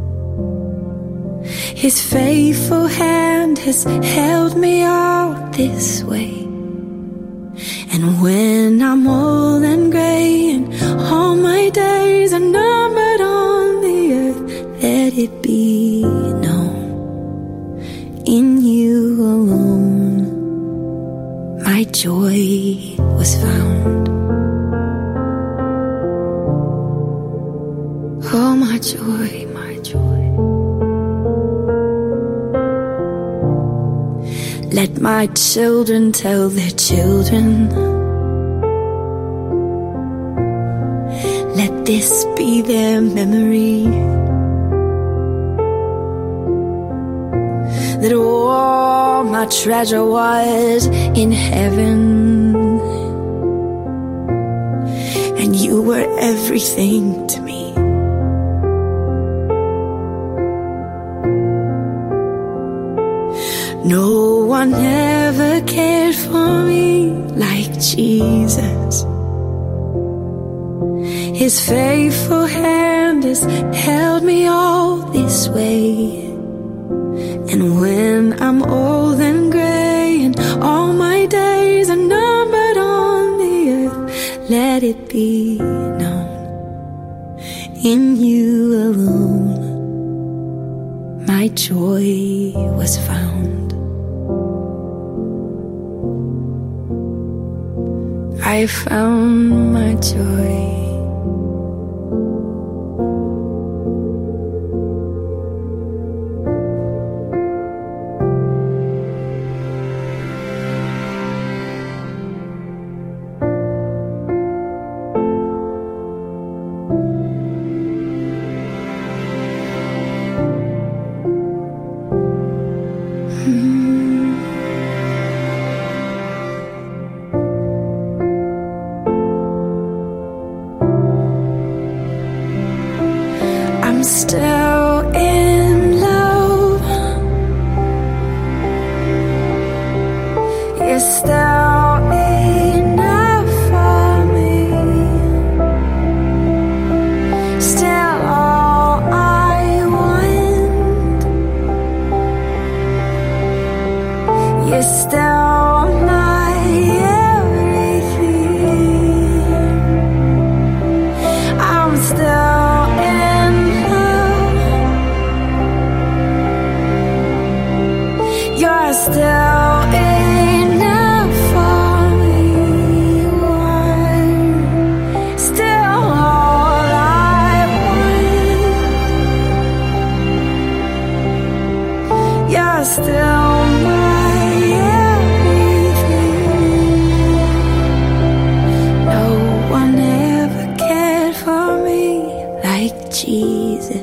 D: His faithful hand has held me all this way. And when I'm old and grey and all my days are numbered on the earth, let it be known, in you alone my joy was found. Oh, my joy, my joy. Let my children tell their children. Let this be their memory, that all my treasure was in heaven, and you were everything to me. No one ever cared for me like Jesus. His faithful hand has held me all this way. And when I'm old and grey and all my days are numbered on the earth, let it be known, in you alone my joy was found. I found my joy. Still in love, you're still enough for me, still all I want, you're still my everything, I'm still still enough for me, still all I want, you're still my everything. No one ever cared for me like Jesus.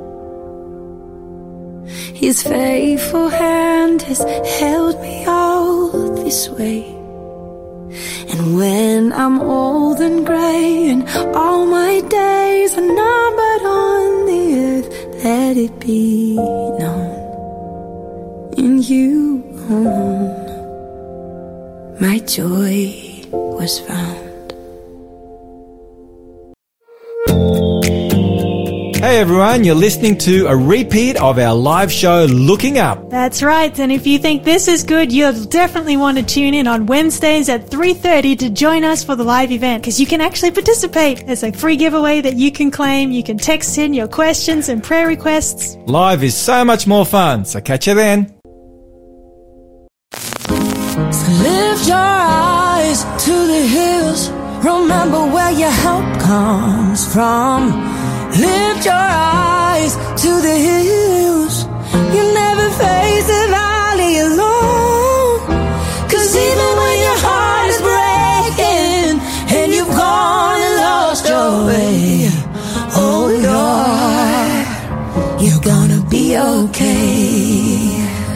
D: His faithful hand has held me all this way. And when I'm old and grey and all my days are numbered on the earth, let it be known, in you alone my joy was found.
A: Hey everyone. You're listening to a repeat of our live show, Looking Up.
B: That's right. And if you think this is good, you'll definitely want to tune in on Wednesdays at 3:30 to join us for the live event, because you can actually participate. There's a free giveaway that you can claim. You can text in your questions and prayer requests.
A: Live is so much more fun, so catch you then.
D: So lift your eyes to the hills. Remember where your help comes from. Lift your eyes to the hills. You never face the valley alone. 'Cause even when your heart is breaking and you've gone and lost your way, oh Lord, you're gonna be okay.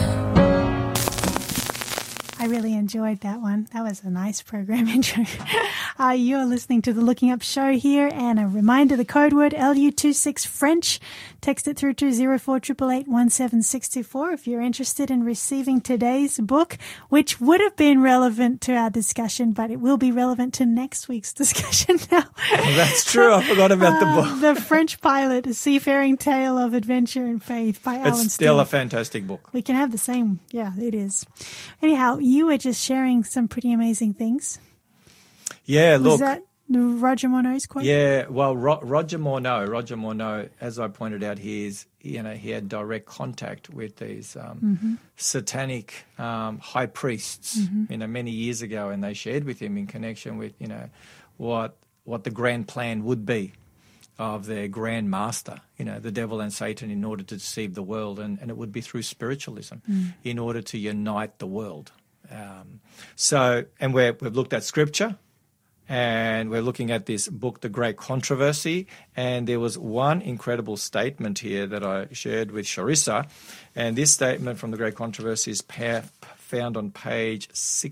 B: I really enjoyed that one. That was a nice program intro. You're listening to the Looking Up show here, and a reminder, the code word LU26 French. Text it through to 0488817624 if you're interested in receiving today's book, which would have been relevant to our discussion, but it will be relevant to next week's discussion now.
A: Well, that's true. I forgot about the book.
B: The French Pilot, A Seafaring Tale of Adventure and Faith by Alan
A: It's still
B: Steele.
A: a fantastic book.
B: We can have the same. Yeah, it is. Anyhow, you were just sharing some pretty amazing things.
A: Yeah, look.
B: Was that Roger Morneau's quote?
A: Yeah, well, Roger Morneau, as I pointed out, he had direct contact with these satanic high priests, many years ago, and they shared with him in connection with, what the grand plan would be of their grand master, the devil and Satan, in order to deceive the world, and it would be through spiritualism in order to unite the world. And we've looked at scripture. And we're looking at this book, The Great Controversy, and there was one incredible statement here that I shared with Sharissa, and this statement from The Great Controversy is found on page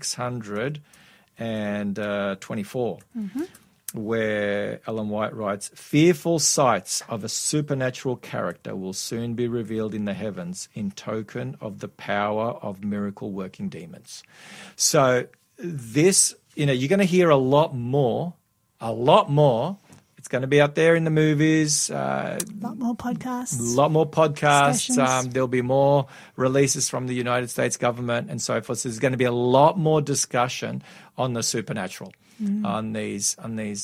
A: 624, where Ellen White writes, "Fearful sights of a supernatural character will soon be revealed in the heavens in token of the power of miracle-working demons." So this... you're going to hear a lot more. It's going to be out there in the movies.
B: A lot more podcasts.
A: There'll be more releases from the United States government and so forth. So there's going to be a lot more discussion on the supernatural, on these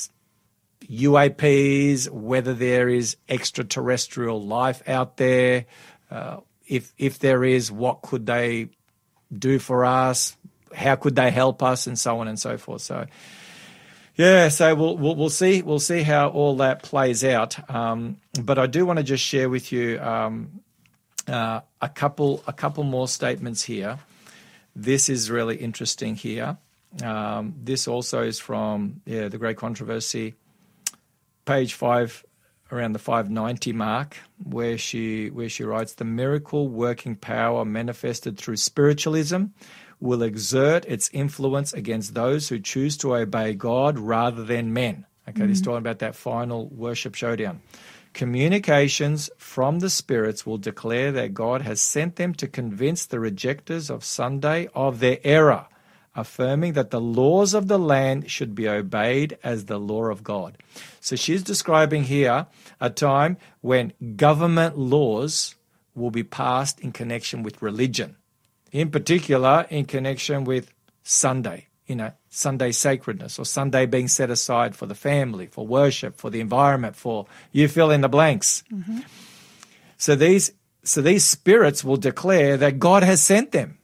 A: UAPs, whether there is extraterrestrial life out there. If there is, what could they do for us? How could they help us, and so on and so forth. So, yeah. So we'll see. We'll see how all that plays out. But I do want to just share with you a couple more statements here. This is really interesting here. This also is from The Great Controversy, page 5, around the 590 mark, where she writes, "The miracle working power manifested through spiritualism will exert its influence against those who choose to obey God rather than men." Okay, this is talking about that final worship showdown. "Communications from the spirits will declare that God has sent them to convince the rejectors of Sunday of their error, affirming that the laws of the land should be obeyed as the law of God." So she's describing here a time when government laws will be passed in connection with religion. In particular, in connection with Sunday, Sunday sacredness, or Sunday being set aside for the family, for worship, for the environment, for you fill in the blanks. So these spirits will declare that God has sent them,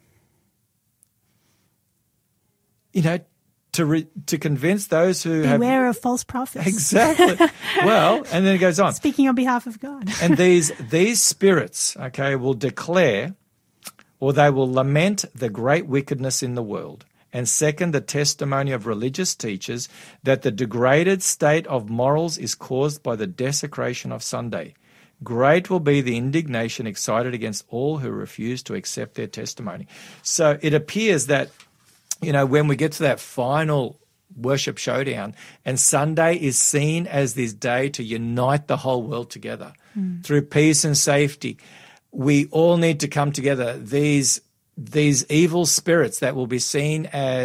A: to convince those who
B: Beware of false prophets.
A: Exactly. Well, and then it goes on.
B: Speaking on behalf of God.
A: And these spirits, will declare, or they will lament the great wickedness in the world, and second the testimony of religious teachers that the degraded state of morals is caused by the desecration of Sunday. Great will be the indignation excited against all who refuse to accept their testimony. So it appears that, when we get to that final worship showdown, and Sunday is seen as this day to unite the whole world together through peace and safety, we all need to come together. These evil spirits that will be seen as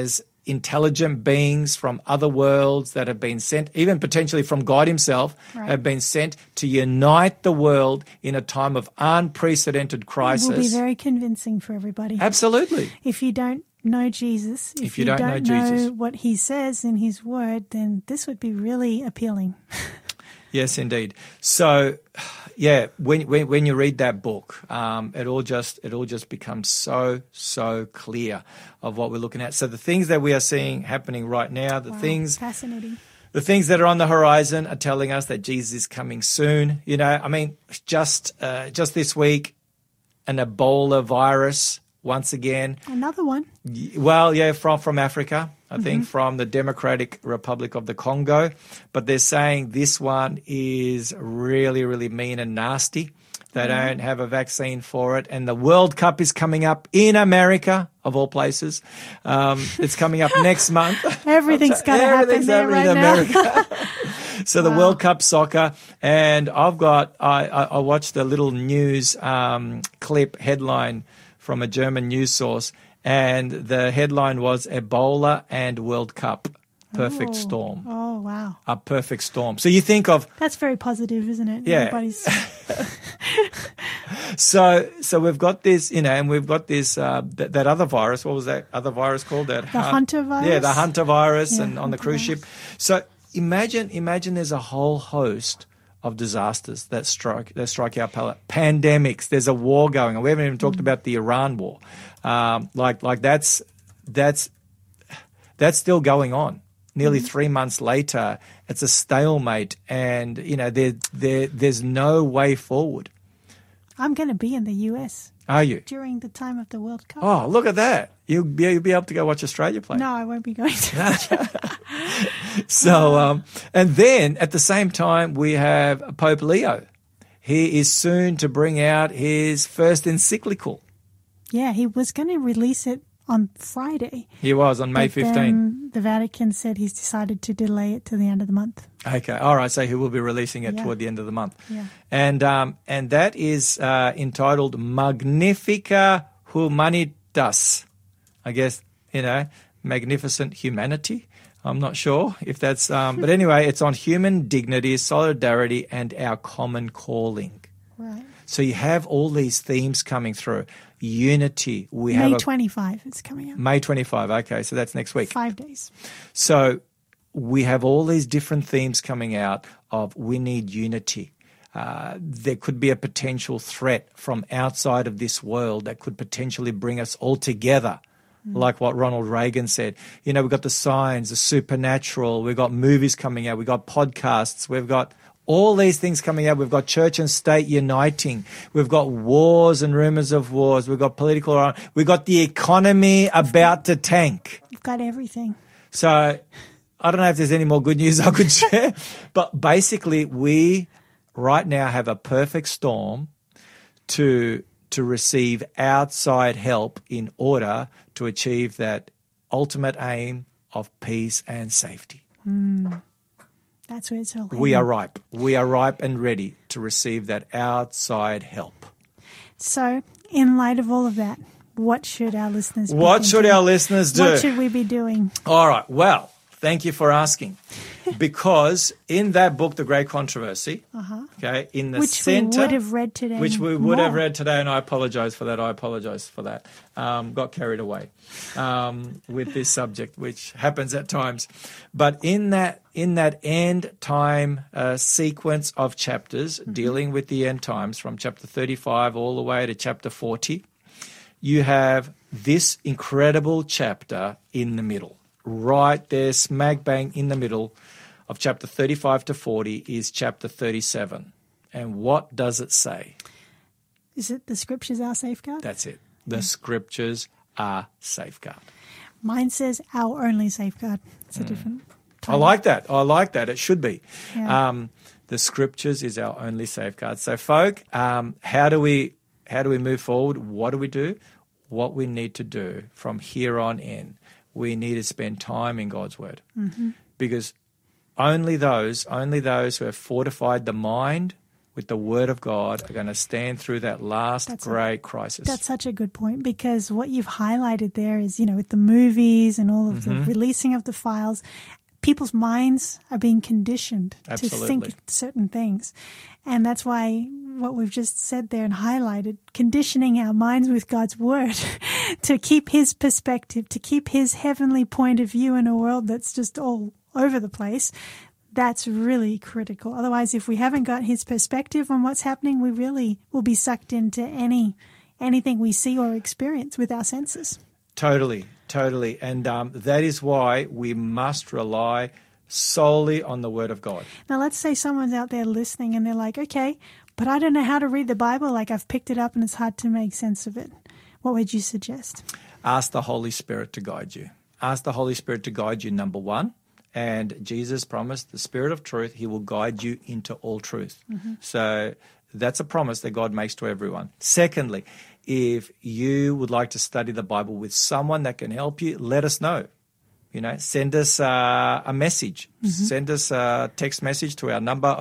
A: intelligent beings from other worlds that have been sent, even potentially from God himself, have been sent to unite the world in a time of unprecedented crisis.
B: It will be very convincing for everybody.
A: Absolutely.
B: If you don't know Jesus, if you don't know
A: Jesus,
B: what he says in his word, then this would be really appealing.
A: Yes, indeed. So, yeah, when you read that book, it all just becomes so clear of what we're looking at. So the things that we are seeing happening right now,
B: Fascinating.
A: The things that are on the horizon are telling us that Jesus is coming soon. You know, I mean, just this week, an Ebola virus once again.
B: Another one.
A: Well, yeah, from Africa. I think from the Democratic Republic of the Congo. But they're saying this one is really, really mean and nasty. They don't have a vaccine for it. And the World Cup is coming up in America, of all places. It's coming up next month.
B: Everything's going to happen there right
A: in
B: now.
A: America. So the World Cup soccer. And I watched a little news clip headline from a German news source. And the headline was Ebola and World Cup. Perfect storm.
B: Oh, wow.
A: A perfect storm. So you think of...
B: That's very positive, isn't it?
A: Yeah.
B: Everybody's...
A: So we've got this, you know, and we've got this, that other virus. What was that other virus called? The
B: Hunter virus?
A: Yeah, the Hunter virus and on the
B: Hunter
A: cruise
B: virus.
A: ship. So imagine there's a whole host of disasters that strike our palate. Pandemics. There's a war going on. We haven't even talked about the Iran war. Like that's still going on. Nearly 3 months later, it's a stalemate, and you know there's no way forward.
B: I'm going to be in the US.
A: Are you?
B: During the time of the World Cup.
A: Oh, look at that! You'll be able to go watch Australia play.
B: No, I won't be going to.
A: So, and then at the same time, we have Pope Leo. He is soon to bring out his first encyclical.
B: Yeah, he was going to release it on Friday.
A: He was on May 15.
B: Then the Vatican said he's decided to delay it to the end of the month.
A: Okay, all right. So he will be releasing it toward the end of the month.
B: Yeah.
A: And that is entitled Magnifica Humanitas. I guess, you know, magnificent humanity. I'm not sure if that's, but anyway, it's on human dignity, solidarity, and our common calling.
B: Right.
A: So you have all these themes coming through. Unity.
B: May 25 it's coming out.
A: May 25. Okay, so that's next week.
B: 5 days.
A: So we have all these different themes coming out of we need unity. There could be a potential threat from outside of this world that could potentially bring us all together. Like what Ronald Reagan said. You know, we've got the signs, the supernatural, we've got movies coming out, we've got podcasts, we've got all these things coming out. We've got church and state uniting. We've got wars and rumors of wars. We've got political. We've got the economy about to tank.
B: You've got everything.
A: So I don't know if there's any more good news I could share, but basically we right now have a perfect storm to receive outside help in order to achieve that ultimate aim of peace and safety.
B: That's where it's all heading.
A: We are ripe. We are ripe and ready to receive that outside help.
B: So, in light of all of that, what should our listeners be
A: What should
B: thinking?
A: our listeners do?
B: What should we be doing?
A: All right. Well, thank you for asking. Because in that book, The Great Controversy, okay, in the
B: Which
A: center...
B: we would have read today.
A: Which we would have read today, and I apologize for that. Got carried away with this subject, which happens at times. But in that end time sequence of chapters dealing with the end times, from chapter 35 all the way to chapter 40, you have this incredible chapter in the middle. Right there, smack bang in the middle of chapter 35 to 40 is chapter 37. And what does it say?
B: Is it the scriptures are safeguard?
A: That's it. The scriptures are safeguard.
B: Mine says our only safeguard. It's a different
A: I like that. It should be.
B: Yeah.
A: The scriptures is our only safeguard. So, folk, how do we move forward? What do we do? What we need to do from here on in, we need to spend time in God's word. Because only those who have fortified the mind with the Word of God are going to stand through that last great crisis.
B: That's such a good point, because what you've highlighted there is, with the movies and all of the releasing of the files, people's minds are being conditioned to think certain things. And that's why what we've just said there and highlighted, conditioning our minds with God's Word to keep His perspective, to keep His heavenly point of view in a world that's just all over the place. That's really critical. Otherwise, if we haven't got His perspective on what's happening, we really will be sucked into anything we see or experience with our senses.
A: Totally. And that is why we must rely solely on the Word of God.
B: Now, let's say someone's out there listening and they're like, okay, but I don't know how to read the Bible. Like, I've picked it up and it's hard to make sense of it. What would you suggest?
A: Ask the Holy Spirit to guide you. Ask the Holy Spirit to guide you, number one. And Jesus promised the Spirit of truth, He will guide you into all truth. So that's a promise that God makes to everyone. Secondly, if you would like to study the Bible with someone that can help you, let us know. Send us a message. Send us a text message to our number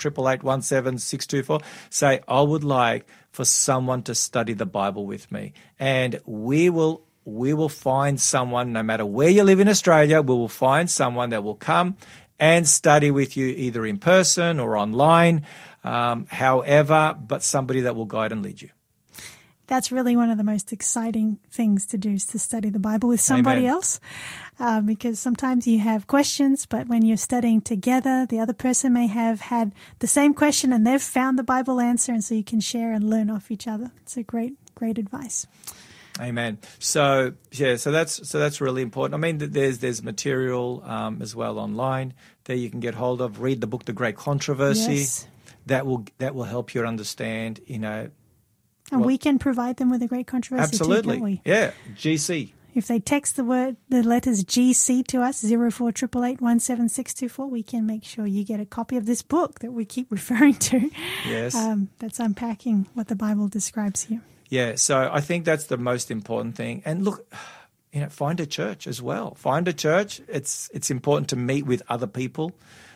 A: 0488817624. Say, I would like for someone to study the Bible with me. And we will find someone, no matter where you live in Australia, we will find someone that will come and study with you either in person or online, however, but somebody that will guide and lead you.
B: That's really one of the most exciting things to do, is to study the Bible with somebody else, because sometimes you have questions, but when you're studying together, the other person may have had the same question and they've found the Bible answer, and so you can share and learn off each other. It's a great advice.
A: Amen. So that's really important. I mean, there's material as well online that you can get hold of. Read the book, The Great Controversy.
B: Yes.
A: That will help you understand.
B: And we can provide them with a Great Controversy.
A: Absolutely.
B: Too, can't we?
A: Yeah. GC.
B: If they text the letters GC to us, 0488817624, we can make sure you get a copy of this book that we keep referring to.
A: Yes.
B: That's unpacking what the Bible describes here.
A: Yeah, so I think that's the most important thing. And look, find a church as well. Find a church. It's important to meet with other people,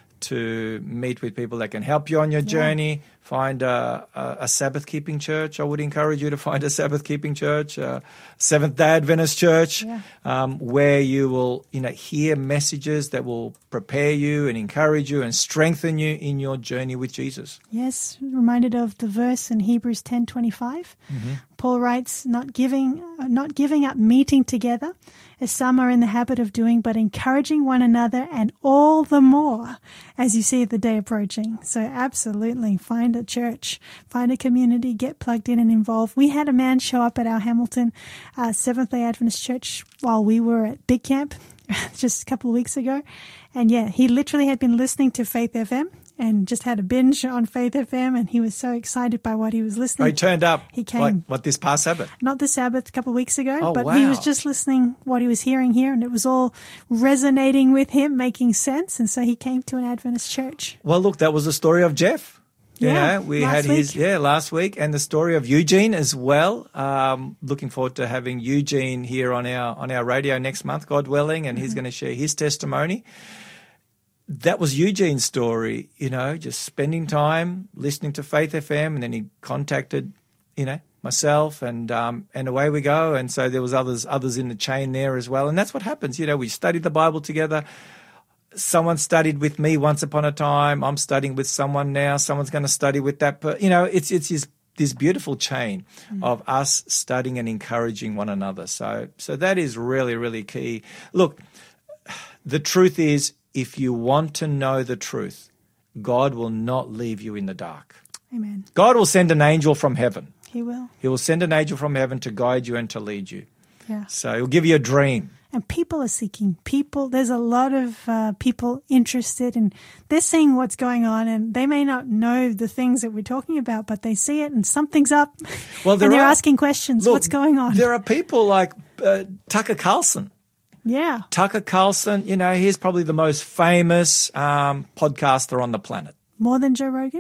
A: to meet with people that can help you on your journey. Find a Sabbath-keeping church. I would encourage you to find a Sabbath-keeping church, Seventh-day Adventist church, where you will hear messages that will prepare you and encourage you and strengthen you in your journey with Jesus.
B: Yes, reminded of the verse in Hebrews 10:25. Paul writes, not giving up meeting together, as some are in the habit of doing, but encouraging one another, and all the more as you see the day approaching. So absolutely, find a church, find a community, get plugged in and involved. We had a man show up at our Hamilton Seventh-day Adventist Church while we were at Big Camp just a couple of weeks ago. And he literally had been listening to Faith FM and just had a binge on Faith FM, and he was so excited by what he was listening.
A: Oh, he turned up.
B: He came.
A: What, this past Sabbath?
B: Not this Sabbath, a couple of weeks ago,
A: oh,
B: but
A: wow.
B: He was just listening what he was hearing here, and it was all resonating with him, making sense, and so he came to an Adventist church.
A: Well, look, that was the story of Jeff. We had
B: his
A: last week, and the story of Eugene as well. Looking forward to having Eugene here on our radio next month, God willing, and he's going to share his testimony. That was Eugene's story, just spending time listening to Faith FM, and then he contacted, myself, and away we go. And so there was others in the chain there as well. And that's what happens. We studied the Bible together. Someone studied with me once upon a time. I'm studying with someone now. Someone's going to study with that person. It's this beautiful chain of us studying and encouraging one another. So that is really, really key. Look, the truth is, if you want to know the truth, God will not leave you in the dark.
B: Amen.
A: God will send an angel from heaven.
B: He will.
A: He will send an angel from heaven to guide you and to lead you.
B: Yeah.
A: So he'll give you a dream.
B: And people are seeking. There's a lot of people interested, and they're seeing what's going on, and they may not know the things that we're talking about, but they see it and something's up. Well, and they're asking questions.
A: Look,
B: what's going on?
A: There are people like Tucker Carlson.
B: Yeah.
A: Tucker Carlson, he's probably the most famous podcaster on the planet.
B: More than Joe Rogan?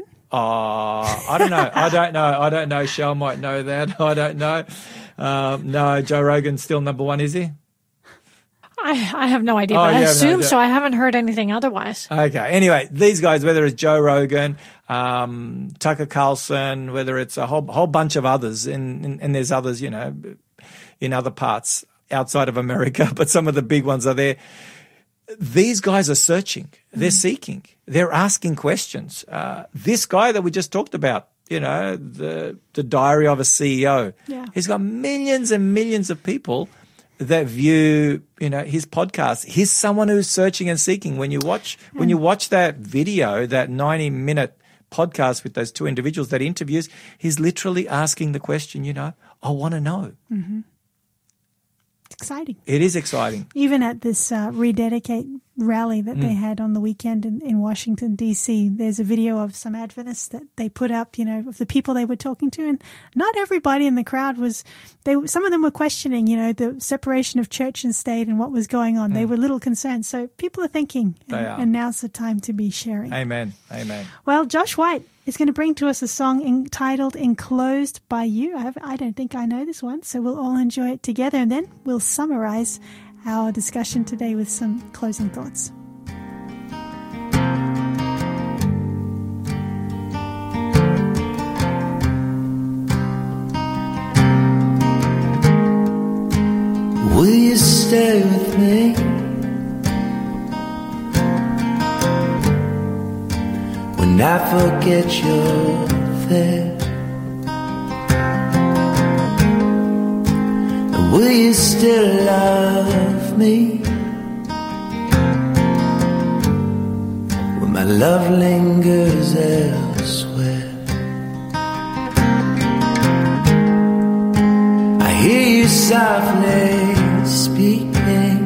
A: I don't know. I don't know. Shell might know that. I don't know. No, Joe Rogan's still number one, is he?
E: I have no idea,
A: Oh,
E: but I
A: you have no
E: assume
A: idea.
E: so. I haven't heard anything otherwise.
A: Okay. Anyway, these guys, whether it's Joe Rogan, Tucker Carlson, whether it's a whole bunch of others, and there's others, you know, in other parts outside of America, but some of the big ones are there. These guys are searching. They're seeking. They're asking questions. This guy that we just talked about, you know, the Diary of a CEO.
B: Yeah.
A: He's got millions and millions of people that view, you know, his podcast. He's someone who's searching and seeking. When you watch that video, that 90-minute podcast with those two individuals that he interviews, he's literally asking the question, you know, I want to know.
B: It's exciting.
A: It is exciting.
B: Even at this Rededicate rally that they had on the weekend in Washington, D.C., there's a video of some Adventists that they put up, you know, of the people they were talking to. And not everybody in the crowd some of them were questioning, you know, the separation of church and state and what was going on. They were a little concerned. So people are thinking, and now's the time to be sharing.
A: Amen. Amen.
B: Well, Josh White is going to bring to us a song entitled Enclosed by You. I don't think I know this one, so we'll all enjoy it together, and then we'll summarize our discussion today with some closing thoughts.
C: Will you stay with me? When I forget you're there, and will you still love me when my love lingers elsewhere? I hear you softly speaking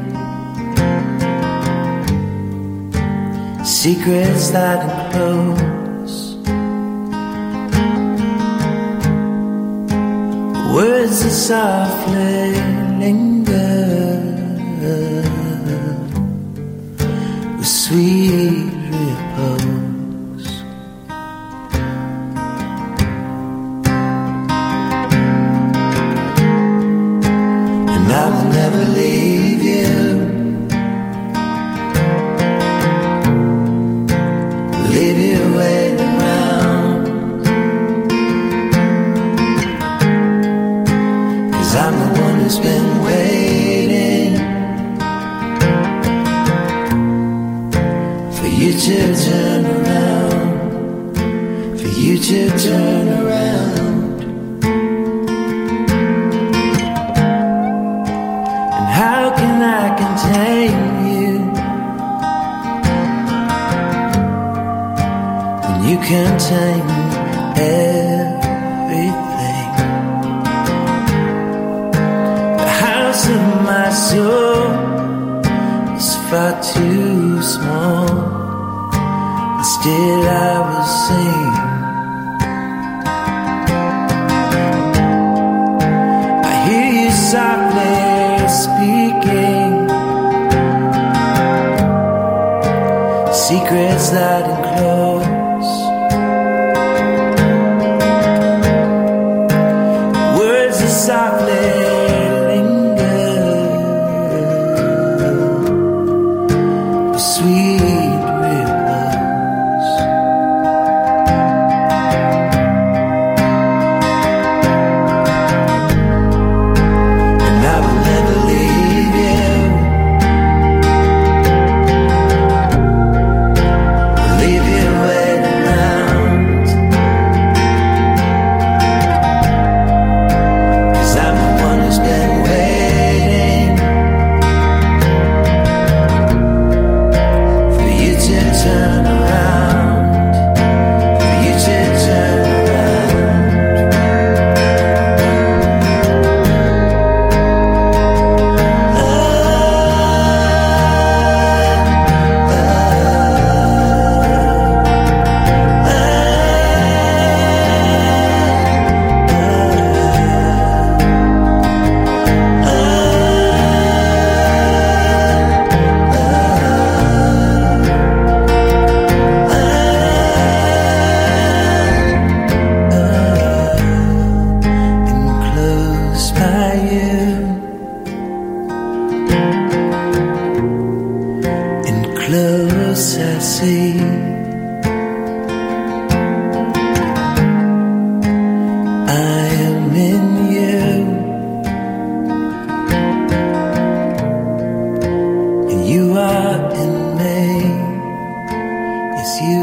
C: secrets that enclose, words that softly linger with sweet repose. And I will never leave you, leave you waiting around, 'cause I'm the one who's been waiting for you to turn around, for you to turn around. And how can I contain you when you contain everything? The house of my soul is far too small, and still I will sing. I hear you softly speaking secrets that enclose, words that softly linger with sweet repose.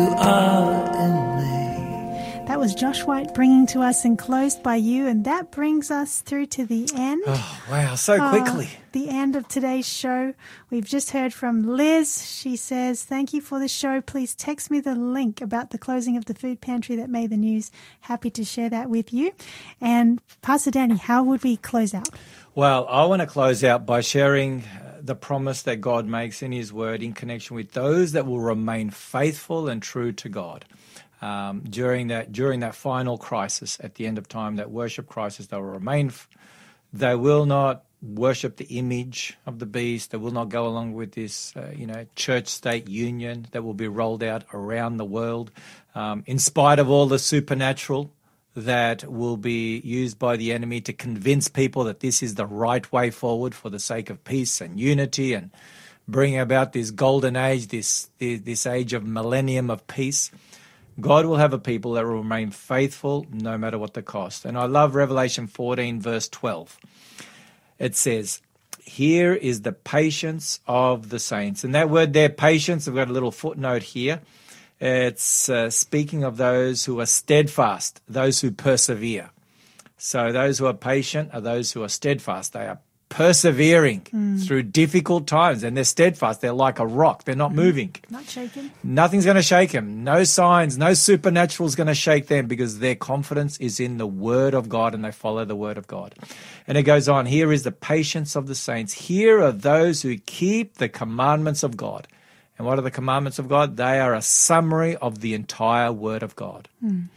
C: you are in me.
B: That was Josh White bringing to us Enclosed by You, and that brings us through to the end.
A: Oh, wow, so quickly.
B: The end of today's show. We've just heard from Liz. She says, thank you for the show. Please text me the link about the closing of the food pantry that made the news. Happy to share that with you. And Pastor Danny, how would we close out?
A: Well, I want to close out by sharing the promise that God makes in his word in connection with those that will remain faithful and true to God. During that final crisis at the end of time, that worship crisis, they will remain. They will not worship the image of the beast. They will not go along with this, church-state union that will be rolled out around the world, in spite of all the supernatural that will be used by the enemy to convince people that this is the right way forward for the sake of peace and unity and bring about this golden age, this age of millennium of peace. God will have a people that will remain faithful no matter what the cost. And I love Revelation 14, verse 12. It says, here is the patience of the saints. And that word there, patience, I've got a little footnote here. It's speaking of those who are steadfast, those who persevere. So those who are patient are those who are steadfast. They are persevering through difficult times, and they're steadfast. They're like a rock. They're not moving.
B: Not shaken.
A: Nothing's going to shake them. No signs, no supernatural is going to shake them because their confidence is in the word of God and they follow the word of God. And it goes on, here is the patience of the saints. Here are those who keep the commandments of God. And what are the commandments of God? They are a summary of the entire word of God.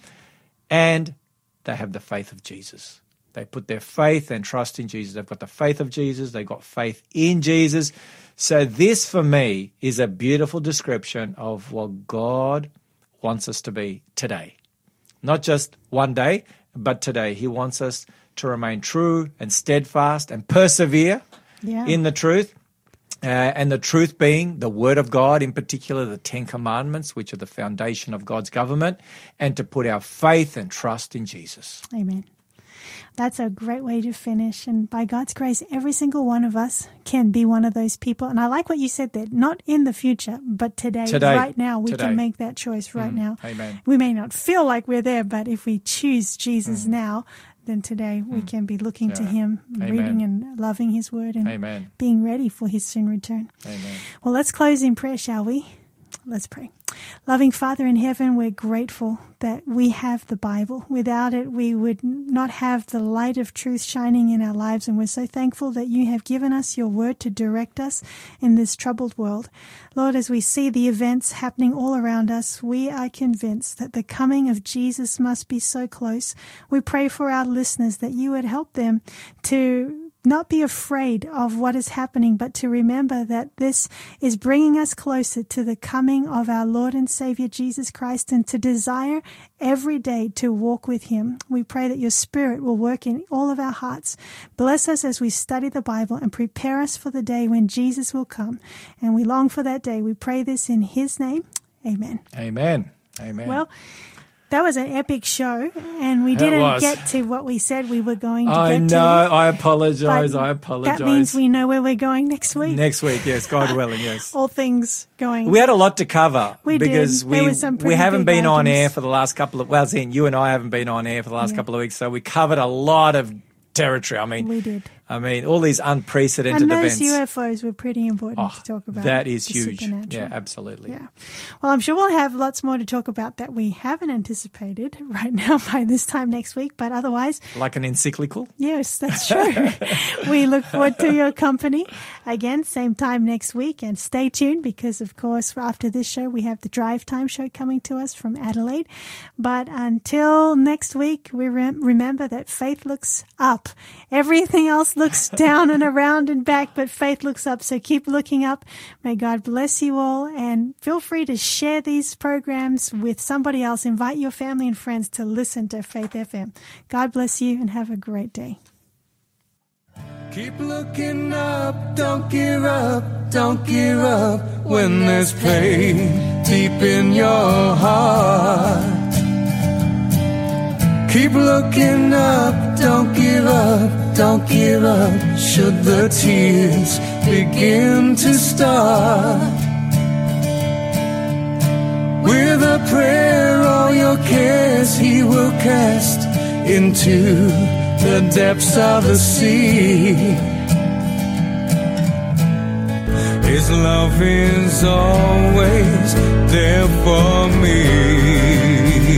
A: And they have the faith of Jesus. They put their faith and trust in Jesus. They've got the faith of Jesus. They've got faith in Jesus. So this, for me, is a beautiful description of what God wants us to be today. Not just one day, but today. He wants us to remain true and steadfast and persevere in the truth. And the truth being the Word of God, in particular the Ten Commandments, which are the foundation of God's government, and to put our faith and trust in Jesus.
B: Amen. That's a great way to finish. And by God's grace, every single one of us can be one of those people. And I like what you said there, not in the future, but today right now, we can make that choice right now.
A: Amen.
B: We may not feel like we're there, but if we choose Jesus now, then today we can be looking to him, reading and loving his word and being ready for his soon return.
A: Amen.
B: Well, let's close in prayer, shall we? Let's pray. Loving Father in heaven, we're grateful that we have the Bible. Without it, we would not have the light of truth shining in our lives. And we're so thankful that you have given us your word to direct us in this troubled world. Lord, as we see the events happening all around us, we are convinced that the coming of Jesus must be so close. We pray for our listeners that you would help them to not be afraid of what is happening, but to remember that this is bringing us closer to the coming of our Lord and Savior Jesus Christ, and to desire every day to walk with him. We pray that your Spirit will work in all of our hearts. Bless us as we study the Bible and prepare us for the day when Jesus will come. And we long for that day. We pray this in his name. Amen.
A: Amen. Amen.
B: Well, that was an epic show, and we didn't get to what we said we were going to get to.
A: I know. I apologize.
B: That means we know where we're going next week.
A: Next week, yes. God willing, yes.
B: All things going.
A: We had a lot to cover because
B: did.
A: we haven't been on air for the last couple of, well, you and I haven't been on air for the last couple of weeks, so we covered a lot of territory. I mean,
B: we did.
A: I mean, all these unprecedented events.
B: And those UFOs were pretty important to talk about.
A: That is huge. Yeah, absolutely.
B: Yeah. Well, I'm sure we'll have lots more to talk about that we haven't anticipated right now by this time next week, but otherwise.
A: Like an encyclical?
B: Yes, that's true. We look forward to your company again, same time next week, and stay tuned because, of course, after this show, we have the Drive Time show coming to us from Adelaide. But until next week, we remember that faith looks up. Everything else looks down and around and back, but faith looks up. So keep looking up. May God bless you all, and feel free to share these programs with somebody else. Invite your family and friends to listen to Faith FM. God bless you and have a great day.
C: Keep looking up, don't give up, don't give up when there's pain deep in your heart. Keep looking up, don't give up, don't give up, should the tears begin to start. With a says he will cast into the depths of the sea. His love is always there for me.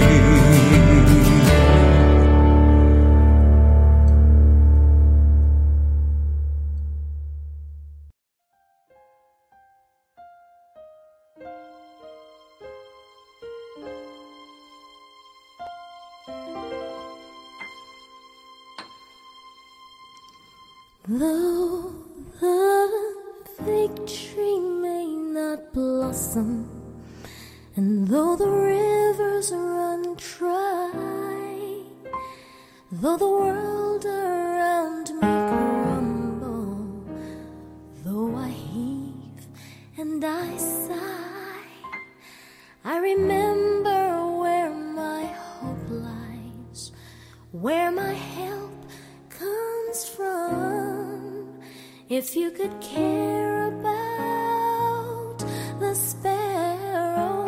D: Though the fig tree may not blossom, and though the rivers run dry, though the world around me crumble, though I heave and I sigh, I remember where my hope lies, where my help comes from. If you could care about the sparrow,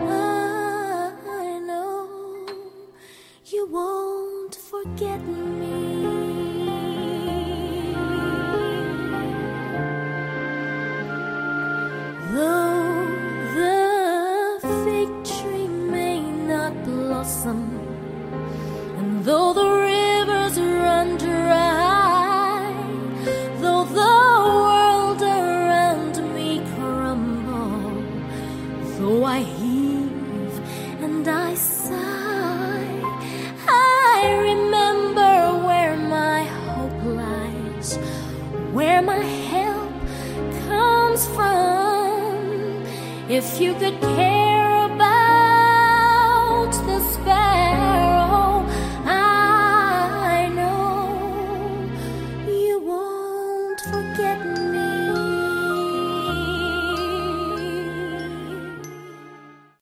D: I know you won't forget me. Though the fig tree may not blossom, and though the rivers run dry, though the world around me crumble, though I heave and I sigh, I remember where my hope lies, where my help comes from. If you could care